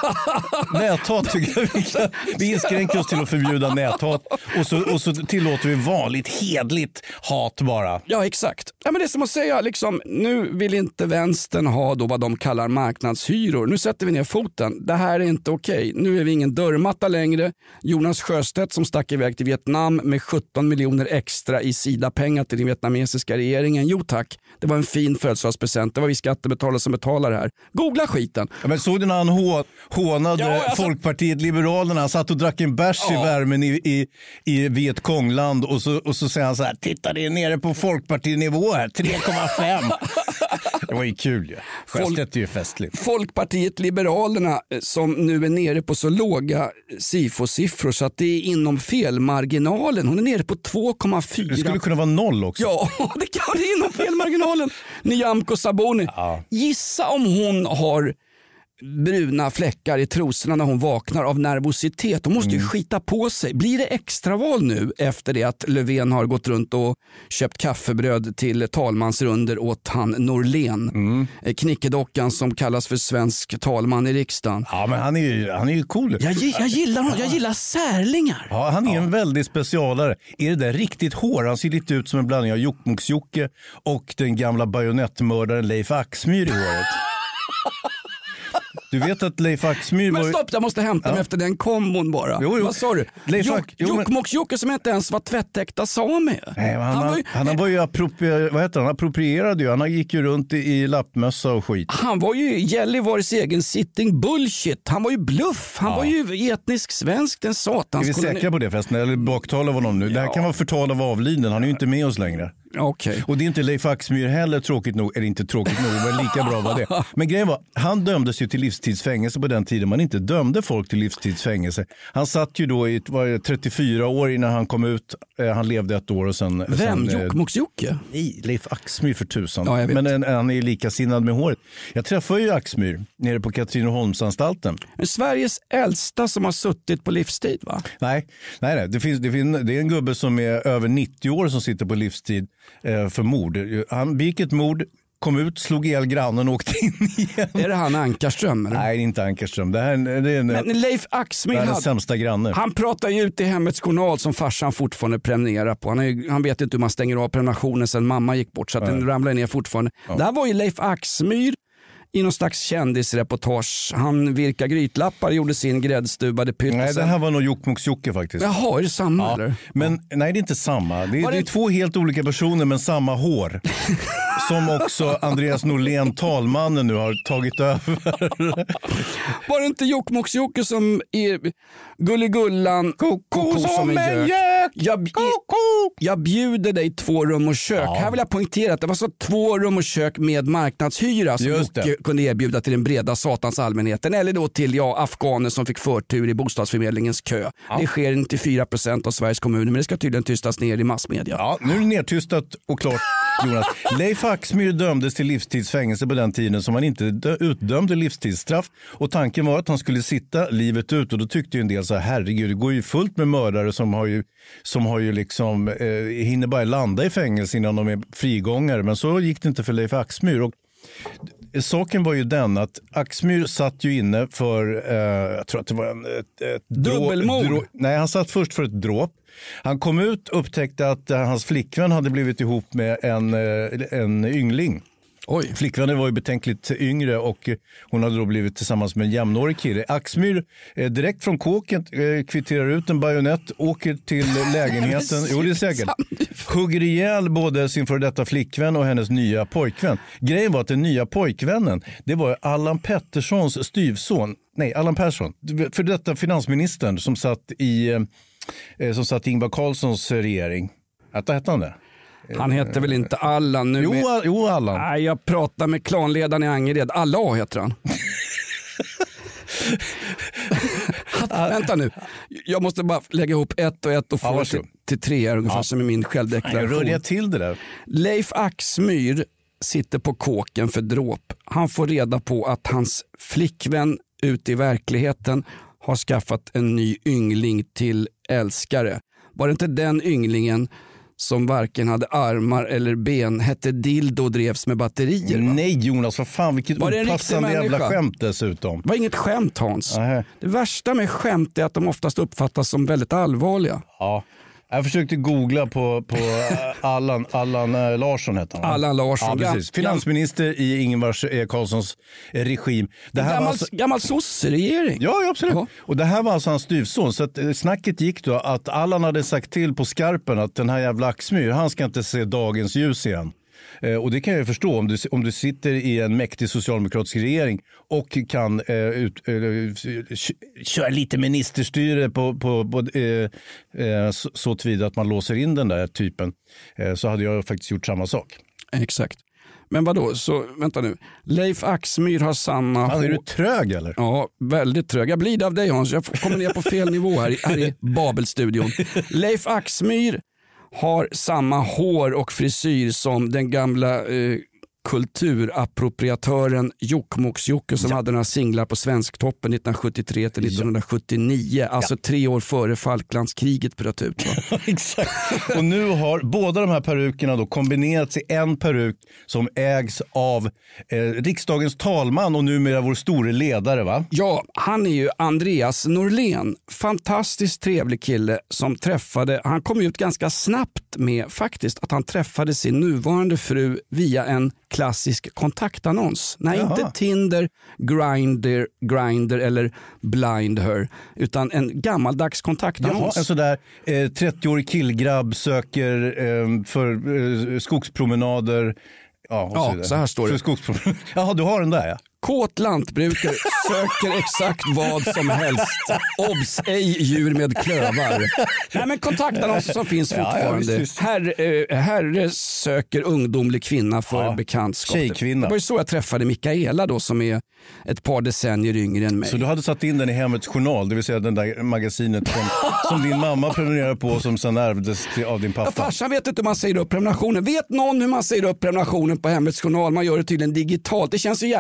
Näthat tycker jag vi kan. Vi inskränker oss till att förbjuda näthat och så, och så tillåter vi vanligt, hedligt hat bara. Ja, exakt. Ja, men det är som att säga, liksom, nu vill inte vänstern ha då vad de kallar marknadshyror. Nu sätter vi ner foten. Det här är inte okej. Nu är vi ingen dörrmatta längre. Jonas Sjöstedt som stack iväg till Vietnam med sjutton miljoner extra i SIDA-pengar till den vietnamesiska regeringen. Jo tack, det var en fin födelsedagspresent. Det var vi skattebetalare som betalar det här. Googla skiten. Ja, men såg du när han hå- hånade ja, alltså... Folkpartiet Liberalerna? Han satt och drack en bärs ja. i värmen i, i, i Vietkongland och så, och så säger han så här, titta det är nere på Folkpartinivå här, tre komma fem. Det var ju kul ju. Ja. Sjöstedt är ju festligt. Folkpartiet Liberalerna som nu är nere på så låga SIFO-siffror så att det är inom felmarginalen. Hon är nere på två komma fyra. Det skulle kunna vara noll också. Ja, det kan det inom felmarginalen. Nyamko Sabuni. Ja. Gissa om hon har bruna fläckar i trosorna när hon vaknar av nervositet. Hon måste ju mm. skita på sig. Blir det extraval nu efter det att Löfven har gått runt och köpt kaffebröd till talmansrunder åt han Norlén? Mm. Knickedockan som kallas för svensk talman i riksdagen. Ja, men han är ju, han är ju cool. Jag, jag gillar honom. Jag gillar särlingar. Ja, han är ja. en väldigt specialare. Är det där riktigt hår? Han ser lite ut som en blandning av Jokkmokks-Jokke och den gamla bajonettmördaren Leif Axmyr i håret. Du vet att Leif Axmyr var... Men stopp, jag måste hämta ja. mig efter den kombon bara. Jo, jo. Vad sa du? Jok- Jokkmokks-Jokke som inte ens var tvättäkta same. Nej, han, han, var ju... han var ju approprier... vad heter han? approprierad ju. Han gick ju runt i, i lappmössa och skit. Han var ju Gällivares egen sitting bullshit. Han var ju bluff. Han ja. var ju etnisk svensk, den satans. Är vi säkra på det förresten? Eller baktala av någon nu? Ja. Det här kan vara förtal av avliden. Han är ju inte med oss längre. Okay. Och det är inte Leif Axmyr heller tråkigt nog, eller inte tråkigt nog, men lika bra var det. Men grejen var, han dömdes ju till livstidsfängelse på den tiden man inte dömde folk till livstidsfängelse. Han satt ju då i var trettiofyra år innan han kom ut, eh, han levde ett år och sen... Vem? sen, Jokkmokks-Jokke? Nej, Leif Axmyr för tusan. Ja, men en, han är lika sinnad med håret. Jag träffade ju Axmyr nere på Katrineholmsanstalten. Sveriges äldsta som har suttit på livstid, va? Nej, nej, nej. Det, finns, det, finns, det är en gubbe som är över nittio år som sitter på livstid för mord. Han begick ett mord kom ut, slog ihjäl grannen och åkte in igen. Är det han Ankarström? Eller? Nej, inte Ankarström. Det här det är en, Men Leif Axmyr, den hade, sämsta granne. han pratar ju ut i Hemmets Journal som farsan fortfarande prenumererar på. Han, är, han vet inte hur man stänger av prenumerationen sen mamma gick bort, så att den ramlar ner fortfarande. Ja. Där var ju Leif Axmyr i någon slags kändisreportage. Han virkade grytlappar, gjorde sin gräddstubade pytt. Nej, det här var nog Jokkmokks-Jocke faktiskt. Jaha, är det samma ja. eller? Men nej, det är inte samma. Det är, det... det är två helt olika personer men samma hår. Som också Andreas Norlén, talmannen, nu har tagit över. Var det inte Jokkmokks-Jocke som är Gulligullan, koko som en gök? Jag, jag bjuder dig två rum och kök. Ja. Här vill jag poängtera att det var så två rum och kök med marknadshyra som Jocke kunde erbjuda till den breda satans allmänheten. Eller då till ja, afghaner som fick förtur i bostadsförmedlingens kö. Ja. Det sker nittiofyra procent av Sveriges kommuner, men det ska tydligen tystas ner i massmedia. Ja, nu är det nedtystat och klart. Jonas. Leif Axmyr dömdes till livstidsfängelse på den tiden som han inte utdömde livstidsstraff. Och tanken var att han skulle sitta livet ut. Och då tyckte ju en del så här, herregud, det går ju fullt med mördare som har ju, som har ju liksom, eh, hinner bara landa i fängelse innan de är frigångare. Men så gick det inte för Leif Axmyr. Och saken var ju den att Axmyr satt ju inne för, eh, jag tror att det var en... Ett, ett dubbelmord? Drå, nej, han satt först för ett dråp. Han kom ut och upptäckte att hans flickvän hade blivit ihop med en, en yngling. Oj. Flickvännen var ju betänkligt yngre och hon hade då blivit tillsammans med en jämnårig kille. Axmyr eh, direkt från kåken eh, kvitterar ut en bajonett, åker till lägenheten. Jo, det är säkert. Hugger ihjäl både sin för detta flickvän och hennes nya pojkvän. Grejen var att den nya pojkvännen, det var Allan Petterssons styvson. Nej, Allan Persson. För detta finansministern som satt i, eh, som satt i Ingvar Carlssons regering. Att hette han det? Han heter väl inte Allan nu? Jo, med... jo Allan. Nej, jag pratar med klanledaren i Angered. Allah heter han. Vänta nu. Jag måste bara lägga ihop ett och ett och få ja, till, till tre ungefär ja. Som är min självdeklaration. Jag rörde till det där. Leif Axmyr sitter på kåken för dråp. Han får reda på att hans flickvän ute i verkligheten har skaffat en ny yngling till älskare. Var det inte den ynglingen som varken hade armar eller ben, hette dildo och drevs med batterier? Va? Nej Jonas, vad fan, vilket opassande jävla skämt dessutom. Det var inget skämt, Hans. Aha. Det värsta med skämt är att de oftast uppfattas som väldigt allvarliga. Ja. Jag försökte googla på, på Allan, Allan äh, Larsson hette han. Allan Larsson. Ja, precis. Finansminister i Ingvar Carlssons regim. Det här gammal, var alltså... gammal sosseregering. Ja, ja, absolut. Ja. Och det här var alltså hans styvson. Så att snacket gick då att Allan hade sagt till på skarpen att den här jävla Axmyr, han ska inte se dagens ljus igen. Eh, och det kan jag förstå om du, om du sitter i en mäktig socialdemokratisk regering och kan eh, ut, eh, köra lite ministerstyre på, på, på eh, eh, så, så tillvida att man låser in den där typen, eh, så hade jag faktiskt gjort samma sak. Exakt. Men vadå, så vänta nu. Leif Axmyr har samma... Han är du trög eller? Ja, väldigt trög. Jag blir det av dig Hans. Jag kommer ner på fel nivå här, här i Babelstudion. Leif Axmyr har samma hår och frisyr som den gamla eh, kulturappropriatören Jokkmokks-Jocke som ja. hade några singlar på Svensktoppen nittonhundrasjuttiotre till nittonhundrasjuttionio. Alltså ja. tre år före Falklandskriget bröt ut. Exakt. Och nu har båda de här perukerna då kombinerats i en peruk som ägs av eh, riksdagens talman och numera vår store ledare, va? Ja, han är ju Andreas Norlén. Fantastiskt trevlig kille som träffade, han kom ut ganska snabbt med faktiskt att han träffade sin nuvarande fru via en klassisk kontaktannons. Nej, Jaha. inte Tinder, Grindr, Grindr eller Blindher, utan en gammaldags kontaktannons. Jaha, en sådär eh, trettioårig killgrabb söker eh, för eh, skogspromenader. Ja, och ja så, så här står det. För Jaha, du har den där, ja. Kåt lantbrukare söker exakt vad som helst. Obs, ej djur med klövar. Nej, men kontaktannonser som finns fortfarande. Ja, ja, herre, eh, herre söker ungdomlig kvinna för ja, bekantskap. Tjejkvinna. Det var ju så jag träffade Mikaela då, som är ett par decennier yngre än mig. Så du hade satt in den i Hemmets Journal, det vill säga den där magasinet som, som din mamma prenumererar på och som sen ärvdes till, av din pappa. Ja, farsan vet inte hur man säger upp prenumerationen. Vet någon hur man säger upp prenumerationen på Hemmets Journal? Man gör det tydligen digitalt. Det känns ju jävligt schysst.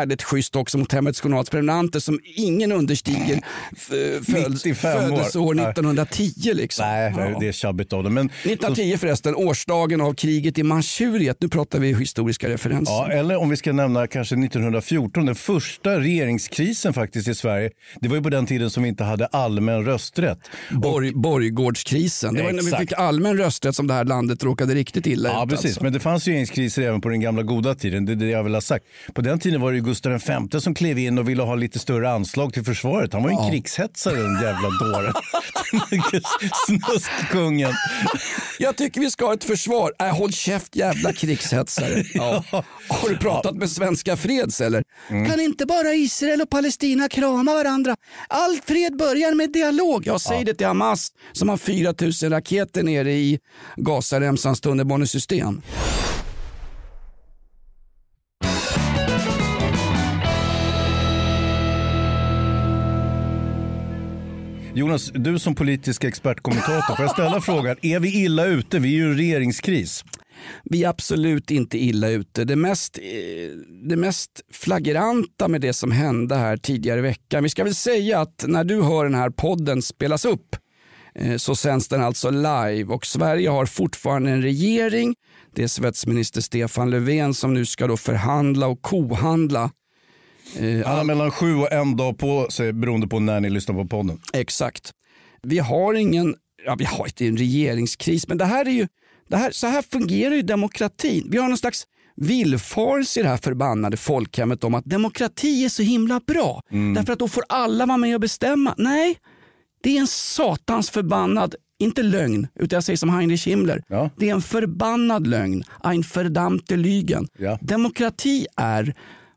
också mot Hemmets Journals prenumeranter som ingen understiger föd- födelseår nittonhundratio. Liksom. Nej, ja. Det är tjabbigt av det. Men, nittonhundratio förresten, årsdagen av kriget i Manchuriet. Nu pratar vi historiska referenser. Ja, eller om vi ska nämna kanske nittonhundrafjorton, den första regeringskrisen faktiskt i Sverige. Det var ju på den tiden som vi inte hade allmän rösträtt. Borg, Borggårdskrisen. Det var när vi fick allmän rösträtt som det här landet råkade riktigt illa ja, ut. Precis. Alltså. Men det fanns ju regeringskriser även på den gamla goda tiden. Det är det jag vill ha sagt. På den tiden var det ju Gustav den femte som klev in och ville ha lite större anslag till försvaret. Han var ju en ja. krigshetsare, den jävla dåren. Snuskkungen. Jag tycker vi ska ha ett försvar. Äh, håll käft, jävla krigshetsare. Ja. Har du pratat ja. med Svenska Freds eller? Mm. Kan inte bara Israel och Palestina krama varandra? All fred börjar med dialog. Jag säger ja. det till Hamas som har fyra tusen raketer nere i Gazaremsans tunnelbanesystem. Jonas, du som politisk expertkommentator, får jag ställa frågan, är vi illa ute? Vi är ju en regeringskris. Vi är absolut inte illa ute. Det mest, det mest flagranta med det som hände här tidigare i veckan, vi ska väl säga att när du hör den här podden spelas upp så sänds den alltså live och Sverige har fortfarande en regering. Det är svetsminister Stefan Löfven som nu ska då förhandla och kohandla. Han har mellan sju och en dag på sig beroende på när ni lyssnar på podden. Exakt. Vi har ingen, ja vi har inte en regeringskris, men det här är ju, det här, så här fungerar ju demokratin. Vi har någon slags villfarelse i det här förbannade folkhemmet om att demokrati är så himla bra. Mm. Därför att då får alla vara med och bestämma. Nej, det är en satans förbannad, inte lögn, utan jag säger som Heinrich Himmler. Ja. Det är en förbannad lögn. Ein verdammte Lügen. Ja. Demokrati är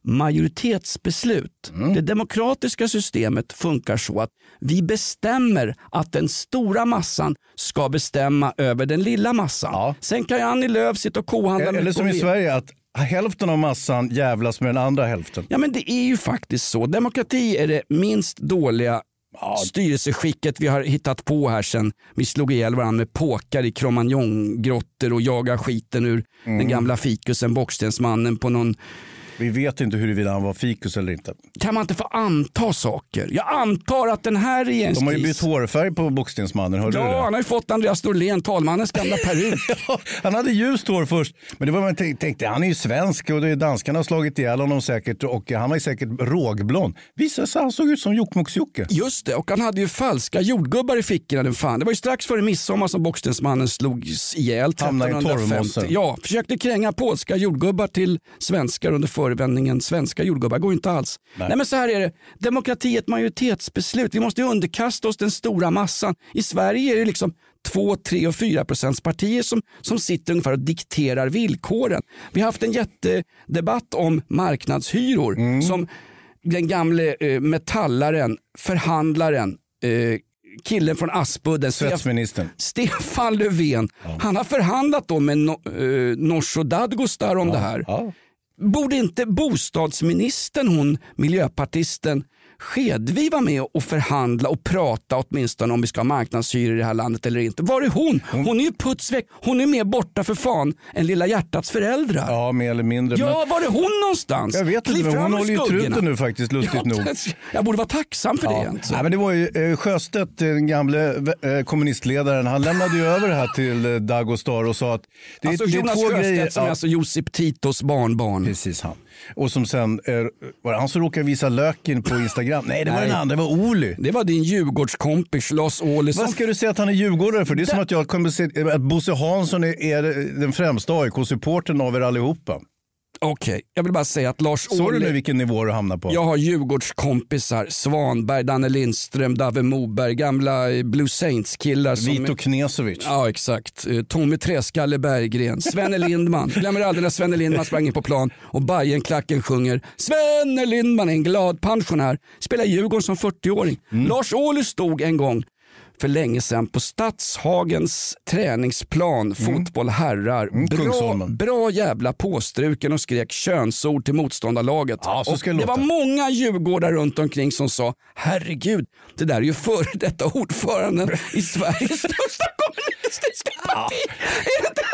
majoritetsbeslut. Mm. Det demokratiska systemet funkar så att vi bestämmer att den stora massan ska bestämma över den lilla massan. Ja. Sen kan ju Annie Lööf sitta och kohandla med. Eller som i Sverige att hälften av massan jävlas med den andra hälften. Ja, men det är ju faktiskt så. Demokrati är det minst dåliga ja. styrelseskicket vi har hittat på här sen vi slog ihjäl varandra med påkar i Cromagnon-grottor och jagar skiten ur mm. den gamla fikusen, Bockstensmannen på någon. Vi vet inte huruvida han var fikus eller inte. Kan man inte få anta saker? Jag antar att den här regeringskris... De har ju bytt hårfärg på Bockstensmannen, hörde ja, du det? Ja, han har ju fått Andreas Norlén, talmannens gamla peruk. ja, han hade ljust hår först. Men det var man tänkte, han är ju svensk och det är danskarna har slagit ihjäl honom säkert. Och han var ju säkert rågblond. Visade sig han såg ut som Jokkmokks-Jocke. Just det, och han hade ju falska jordgubbar i fickorna. Den fan. Det var ju strax före midsommar som Bockstensmannen slogs ihjäl. Hamnade i torvmossen. Ja, försökte kränga polska jordgubbar till svenskar under förevändningen svenska jordgubbar. Går inte alls. Nej. Nej, men så här är det. Demokrati är ett majoritetsbeslut. Vi måste ju underkasta oss den stora massan. I Sverige är det liksom två, tre och fyra procents partier som, som sitter ungefär och dikterar villkoren. Vi har haft en jättedebatt om marknadshyror mm. som den gamle eh, metallaren, förhandlaren, eh, killen från Aspudden, svetsministern Stefan Löfven. Ja. Han har förhandlat då med no, eh, Nooshi Dadgostar om ja. det här. Ja. Borde inte bostadsministern, hon miljöpartisten Skedvi, var med och förhandla och prata åtminstone om vi ska ha marknadshyror i det här landet eller inte? Var är hon? Hon är ju putsväck. Hon är mer borta för fan än Lilla Hjärtats föräldrar. Ja, mer eller mindre. Ja, men... var är hon någonstans? Jag vet inte, men hon håller ju truten nu faktiskt, lustigt ja, nog. Jag borde vara tacksam för ja. det. Alltså. Ja, men det var ju eh, Sjöstedt, den gamle eh, kommunistledaren, han lämnade ju över det här till eh, Dagostar och sa att det, alltså, det är Jonas två Sjöstedt grejer. Som ja. är alltså Josip Titos barnbarn. Precis han. Och som sen, eh, var det han som råkade visa löken på Instagram? Nej, det var Nej. den andra, det var Oli. Det var din Djurgårdskompis Lars Ohly. Vad ska du säga att han är djurgårdare för? Det är det... som att jag kommer se att Bosse Hansson är, är den främsta A I K-supporten av er allihopa. Okej, okay. jag vill bara säga att Lars Ohly... Såg du nu vilken nivå du hamnar på? Jag har Djurgårdskompisar, Svanberg, Danne Lindström, Dave Moberg, gamla Blue Saints-killar. Som... Vito Knesovic. Ja, exakt. Tommy Träskalle Berggren, Svenne Lindman. Glömmer aldrig när Svenne Lindman sprang in på plan och Bajenklacken sjunger Svenne Lindman, en glad pensionär. Spelar Djurgården som fyrtioåring. Mm. Lars Ohly stod en gång för länge sedan på Stadshagens träningsplan, mm. fotboll herrar. Mm, bra, bra jävla påstruken och skrek könsord till motståndarlaget. Ja, så ska och det var många djurgårdar runt omkring som sa, herregud, det där är ju före detta ordföranden i Sveriges största kommunistiska parti. Ja.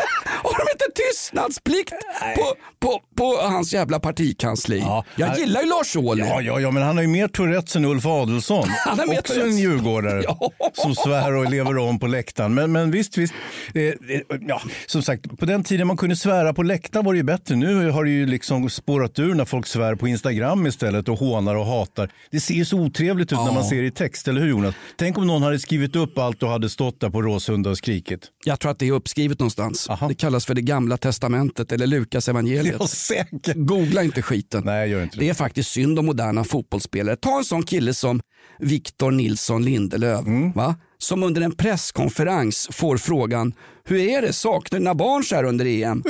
Har de inte tystnadsplikt på, på, på hans jävla partikansli? Ja, jag han, gillar ju Lars Ohly. Ja, ja, ja, men han har ju mer Tourettes än Ulf Adelsohn. Han är mer också Tourettes. en djurgårdare Ja. som svär och lever om på läktaren. Men, men visst, visst. Eh, eh, ja, som sagt, på den tiden man kunde svära på läktaren var det ju bättre. Nu har det ju liksom spårat ur när folk svär på Instagram istället och hånar och hatar. Det ser ju så otrevligt ut ja. när man ser det i text, eller hur Jonas? Tänk om någon hade skrivit upp allt och hade stått där på Råsunda och skrikit. Jag tror att det är uppskrivet någonstans. Aha. Det kallas för det gamla testamentet eller Lukas evangeliet. Ja, säkert. Googla inte skiten. Nej, gör inte det. Det är faktiskt synd om moderna fotbollsspelare. Ta en sån kille som Victor Nilsson Lindelöf, mm. va? Som under en presskonferens får frågan: hur är det? Saknar dina barn så här under E M?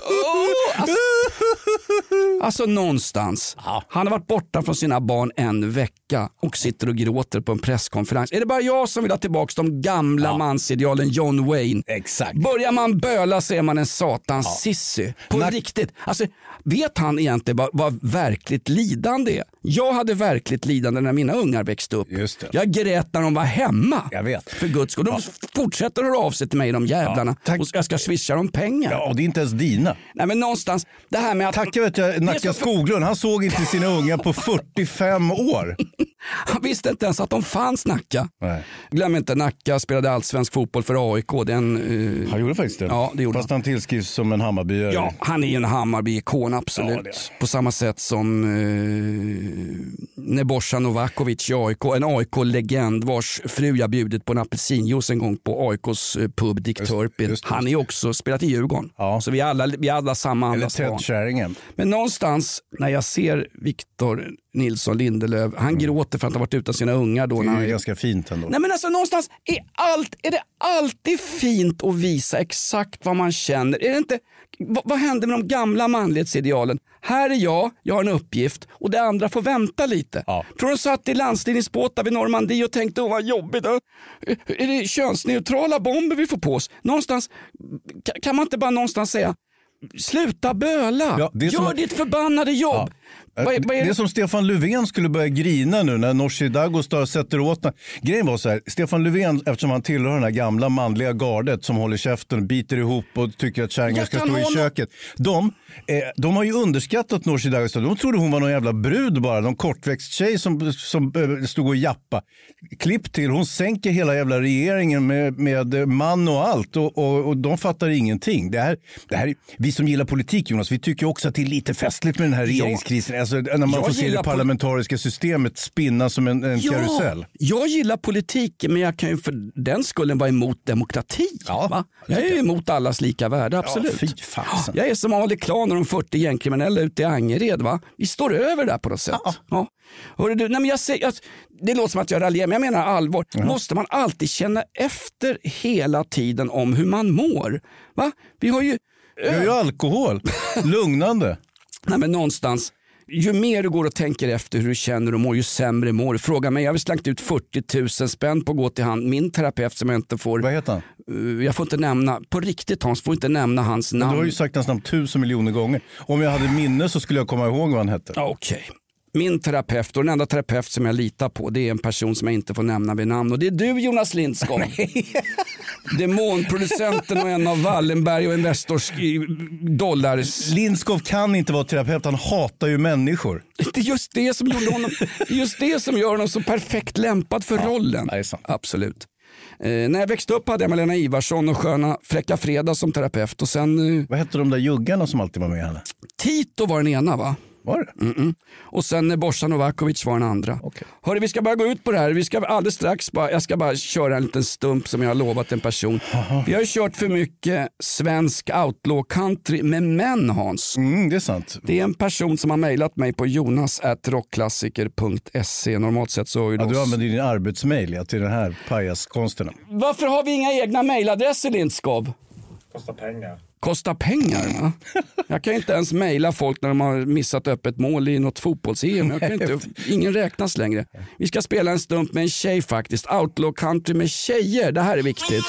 oh, alltså, alltså någonstans. Ja. Han har varit borta från sina barn en vecka och sitter och gråter på en presskonferens. Är det bara jag som vill ha tillbaka de gamla ja. mansidealen John Wayne? Exakt. Börjar man böla så är man en satans ja. sissy. På Nack- riktigt. Alltså, vet han egentligen vad, vad verkligt lidande är? Jag hade verkligt lidande när mina ungar växte upp. Just det. Jag grät när de var hemma. Jag vet. För guds skull. De ja. fortsätter att höra av sig till mig, de jävlarna. Ja, och jag ska swisha dem pengar. Ja, och det är inte ens dina. Nej, men någonstans, det här med att... Tack vet jag, Nacka Skoglund, han såg inte sina unga på fyrtiofem år. Han visste inte ens att de fanns, Nacka. Nej. Glöm inte, Nacka spelade allsvensk fotboll för A I K. Den, uh... Han gjorde faktiskt det. Ja, det gjorde Fast han tillskrivs som en Hammarbyare. Ja, han är ju en Hammarby-ikon, absolut. Ja, på samma sätt som uh, Nebojsa Novakovic i A I K. En A I K-legend vars fru jag bjudit på en apelsinjuice en gång på A I Ks pub Dick Turpin. Han är också spelat i Djurgården. Ja. Så vi är alla, vi är alla samma. Eller Ted Kärringen. Men någonstans när jag ser Victor Nilsson Lindelöf, han mm. gråter för att han varit utan sina ungar. Då det är när han... ganska fint ändå. Nej, men alltså någonstans är, allt, är det alltid fint att visa exakt vad man känner. Är det inte, vad, vad händer med de gamla manlighetsidealen? Här är jag, jag har en uppgift och det andra får vänta lite. Ja. Tror du satt i landstigningsbåtar vid Normandie och tänkte, åh vad jobbigt. Då? Är det könsneutrala bomber vi får på oss? Någonstans, kan man inte bara någonstans säga, sluta böla, ja, gör som... ditt förbannade jobb. Ja. Vad är, vad är det? Det är som Stefan Löfven skulle börja grina nu när Nooshi Dadgostar sätter åt. Grejen var så här, Stefan Löfven, eftersom han tillhör den här gamla manliga gardet som håller käften, biter ihop och tycker att kärringar ska stå i köket. De, eh, de har ju underskattat Nooshi Dadgostar. De trodde hon var någon jävla brud bara, någon kortväxt tjej som, som eh, stod och jappa. Klipp till, hon sänker hela jävla regeringen med, med man och allt och, och, och de fattar ingenting. Det här, det här, vi som gillar politik, Jonas, vi tycker också att det är lite festligt med den här regeringskrisen. Ja. Alltså, när man jag får se det parlamentariska pol- systemet spinna som en, en ja, karusell. Jag gillar politik, men jag kan ju för den skullen vara emot demokrati. Ja, va? Jag är ju emot allas lika värde, absolut. Ja, fy fasen. Jag är som Ali Klan och de fyrtio gängkriminella ute i Angered. Va? Vi står över där på något sätt. Ja. Ja. Hörru du, nej men jag säger, jag, det låter som att jag raljerar, men jag menar allvar. Mm. Måste man alltid känna efter hela tiden om hur man mår? Va? Vi har ju... Vi har ju alkohol. Lugnande. Nej, men någonstans... Ju mer du går och tänker efter hur du känner och mår, ju sämre mår du. Fråga mig, jag har slängt ut fyrtio tusen spänn på att gå till han, min terapeut som jag inte får... Vad heter han? Jag får inte nämna, på riktigt Hans, får inte nämna hans namn. Men du har ju sagt hans namn tusen miljoner gånger. Om jag hade minne så skulle jag komma ihåg vad han hette. Okej. Okay. Min terapeut och den enda terapeut som jag litar på, det är en person som jag inte får nämna vid namn. Och det är du, Jonas Lindskog. Demonproducenten och en av Wallenberg och Investors dollars. Lindskog kan inte vara terapeut, han hatar ju människor. Det är just det som, gjorde honom, just det som gör honom så perfekt lämpad för ja, rollen. Det är sant. Absolut. Eh, när jag växte upp hade jag Malena Ivarsson och sköna Fräcka Fredag som terapeut. Och sen, eh, vad hette de där juggarna som alltid var med henne? Tito var den ena, va? Var det? Mm-mm. Och sen Nebojsa Novakovic var den andra. Okay. Hörru, vi ska bara gå ut på det här. Vi ska alldeles strax bara, jag ska bara köra en liten stump som jag har lovat en person. Aha. Vi har ju kört för mycket svensk outlaw country med män, Hans. Mm, det är sant. Det är en person som har mejlat mig på jonas at rockklassiker punkt se. Normalt sett så ja, du använder din arbetsmejl ja, till den här pajaskonsterna. Varför har vi inga egna mejladresser, Lindskov? Kostar pengar. Kostar pengar, va? Jag kan inte ens mejla folk när de har missat öppet mål i något fotbolls-E M. Jag kan inte, ingen räknas längre. Vi ska spela en stump med en tjej faktiskt. Outlaw country med tjejer. Det här är viktigt.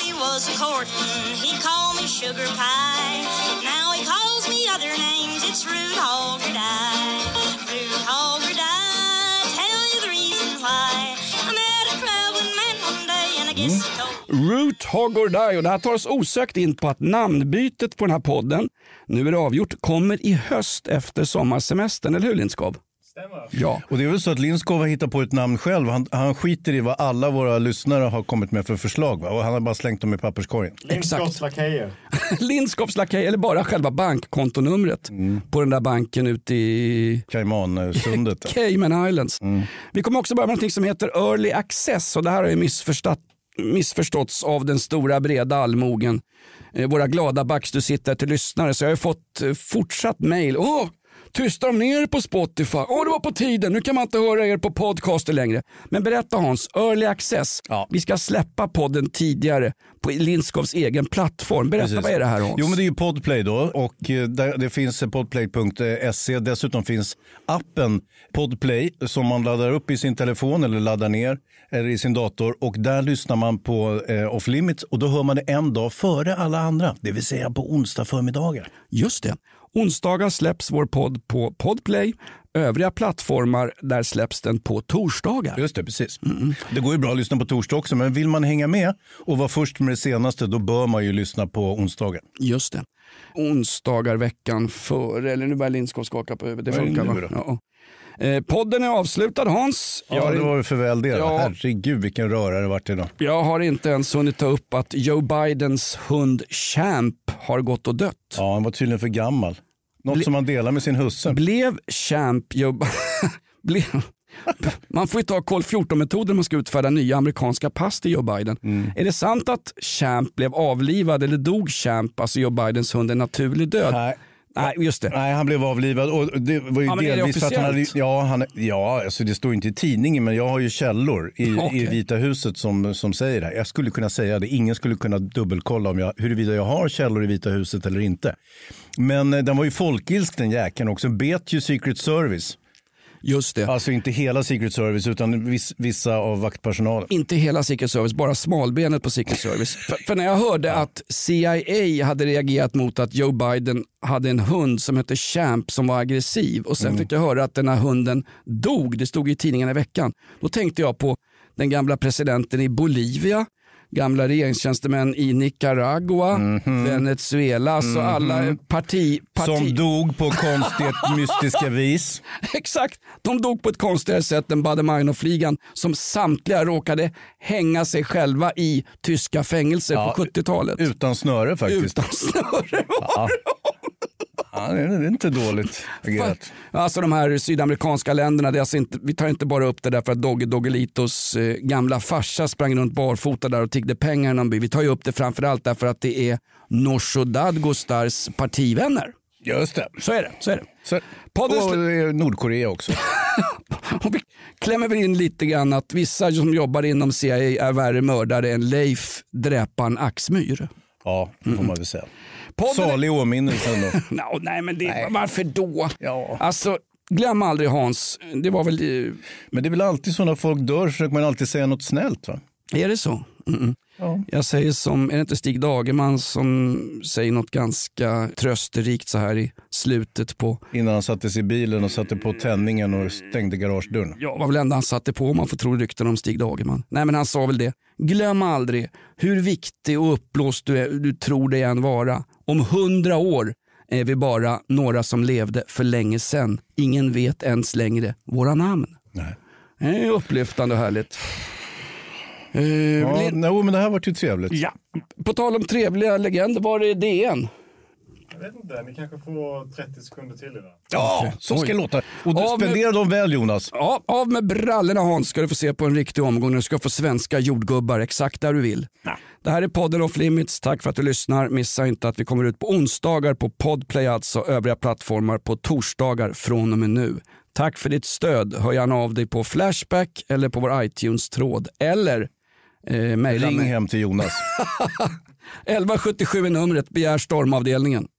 Mm. Root Hog or Die. Och det här tar oss osökt in på att namnbytet på den här podden, nu är det avgjort, kommer i höst efter sommarsemestern, eller hur Lindskov? Ja. Och det är väl så att Lindskov har hittat på ett namn själv. Han, han skiter i vad alla våra lyssnare har kommit med för förslag. Va? Och han har bara slängt dem i papperskorgen. Lindskovs lakejer. Lindskovs lakejer, eller bara själva bankkontonumret mm. på den där banken ute i Caymansundet. Cayman Islands. Mm. Vi kommer också börja med något som heter Early Access. Och det här har ju missförstått, missförståtts av den stora breda allmogen. Eh, våra glada backstusittare till lyssnare. Så jag har fått eh, fortsatt mejl. Åh! Tystar de ner på Spotify? Åh, det var på tiden. Nu kan man inte höra er på podcaster längre. Men berätta Hans, Early Access. Ja. Vi ska släppa podden tidigare på Lindskovs egen plattform. Berätta, Precis. Vad är det här Hans? Jo, men det är ju Podplay då. Och där, det finns podplay punkt se. Dessutom finns appen Podplay som man laddar upp i sin telefon eller laddar ner eller i sin dator. Och där lyssnar man på eh, Off Limits och då hör man det en dag före alla andra. Det vill säga på onsdag förmiddagar. Just det. Onsdagar släpps vår podd på Podplay. Övriga plattformar, där släpps den på torsdagar. Just det, precis. Mm. Det går ju bra att lyssna på torsdag också, men vill man hänga med och vara först med det senaste, då bör man ju lyssna på onsdagar. Just det. Onsdagar veckan före, eller nu börjar Lindskov skaka på huvudet. Det funkar, va? Ja. Eh, podden är avslutad Hans. Ja, jag det var för väl det. Ja. Herregud vilken röra det varit idag. Jag har inte ens hunnit ta upp att Joe Bidens hund Champ har gått och dött. Ja, han var tydligen för gammal. Något Ble- som man delar med sin husse. Blev Champ Joe... Blev... Man får ju ta kol fjorton-metoder när man ska utfärda nya amerikanska pass till Joe Biden. Mm. Är det sant att Champ blev avlivad eller dog Champ, alltså Joe Bidens hund, en naturlig död? Nej. Nej, just det. Nej, han blev avlivad och det var ju ja, delvis för att han hade, ja, han, ja, alltså det står inte i tidningen, men jag har ju källor i, okay. i Vita huset som, som säger det här. Jag skulle kunna säga det, ingen skulle kunna dubbelkolla om jag, huruvida jag har källor i Vita huset eller inte. Men den var ju folkilsk den jäkeln också, bet ju Secret Service. Just det. Alltså inte hela Secret Service utan viss, vissa av vaktpersonalen. Inte hela Secret Service, bara smalbenet på Secret Service. för, för när jag hörde ja. att C I A hade reagerat mot att Joe Biden hade en hund som hette Champ som var aggressiv och sen mm. fick jag höra att den här hunden dog, det stod i tidningarna i veckan. Då tänkte jag på den gamla presidenten i Bolivia, gamla regeringstjänstemän i Nicaragua, mm-hmm. Venezuela, alltså mm-hmm. alla parti, parti... Som dog på konstigt mystiska vis. Exakt, de dog på ett konstigare sätt än Baader-Meinhof-ligan som samtliga råkade hänga sig själva i tyska fängelser ja, på sjuttiotalet. Utan snöre faktiskt. Utan snöre var ja. Ja, det är inte dåligt agerat. Alltså de här sydamerikanska länderna, det är alltså inte, vi tar inte bara upp det där för att Dogge Doggelitos eh, gamla farsa sprang runt barfota där och tiggde pengar i någon by. Vi tar ju upp det framförallt därför att det är Norsho Dadgostars partivänner. Just det. Så är det. Så är det. Så, och Nordkorea också. Och vi klämmer väl in lite grann att vissa som jobbar inom C I A är värre mördare än Leif Dräpan Axmyr. Ja, det får man väl säga. Podden... Salig åminnelse ändå. no, nej, men det, nej. Varför då? Ja. Alltså, glöm aldrig Hans. Det var väl... Men det är väl alltid så när folk dör försöker man alltid säga något snällt, va? Är det så? Mm-mm. Ja. Jag säger som, är det inte Stig Dagerman som säger något ganska trösterikt så här i slutet på... Innan han satte sig i bilen och satte på tändningen och stängde garagedörren. Ja, vad väl ändå han satte på om man får tro rykten om Stig Dagerman. Nej, men han sa väl det. Glöm aldrig hur viktig och uppblåst du, är, du tror dig än vara. Om hundra år är vi bara några som levde för länge sedan. Ingen vet ens längre våra namn. Nej. Det är upplyftande och härligt. Uh, ja, li- no, men det här var ju trevligt. Ja. På tal om trevliga legender, var är D N? Jag vet inte, ni kanske får trettio sekunder till idag. Ja, okay. Så ska det låta. Och du spenderar dem väl, Jonas. Ja, av med brallorna Hans ska du få se på en riktig omgång när du ska få svenska jordgubbar exakt där du vill. Ja. Det här är podden Off Limits. Tack för att du lyssnar. Missa inte att vi kommer ut på onsdagar på Podplay, alltså övriga plattformar på torsdagar från och med nu. Tack för ditt stöd. Hör gärna av dig på Flashback eller på vår iTunes-tråd. Eller eh, mejla Ring med. hem till Jonas. elva sjuttiosju är numret. Begär stormavdelningen.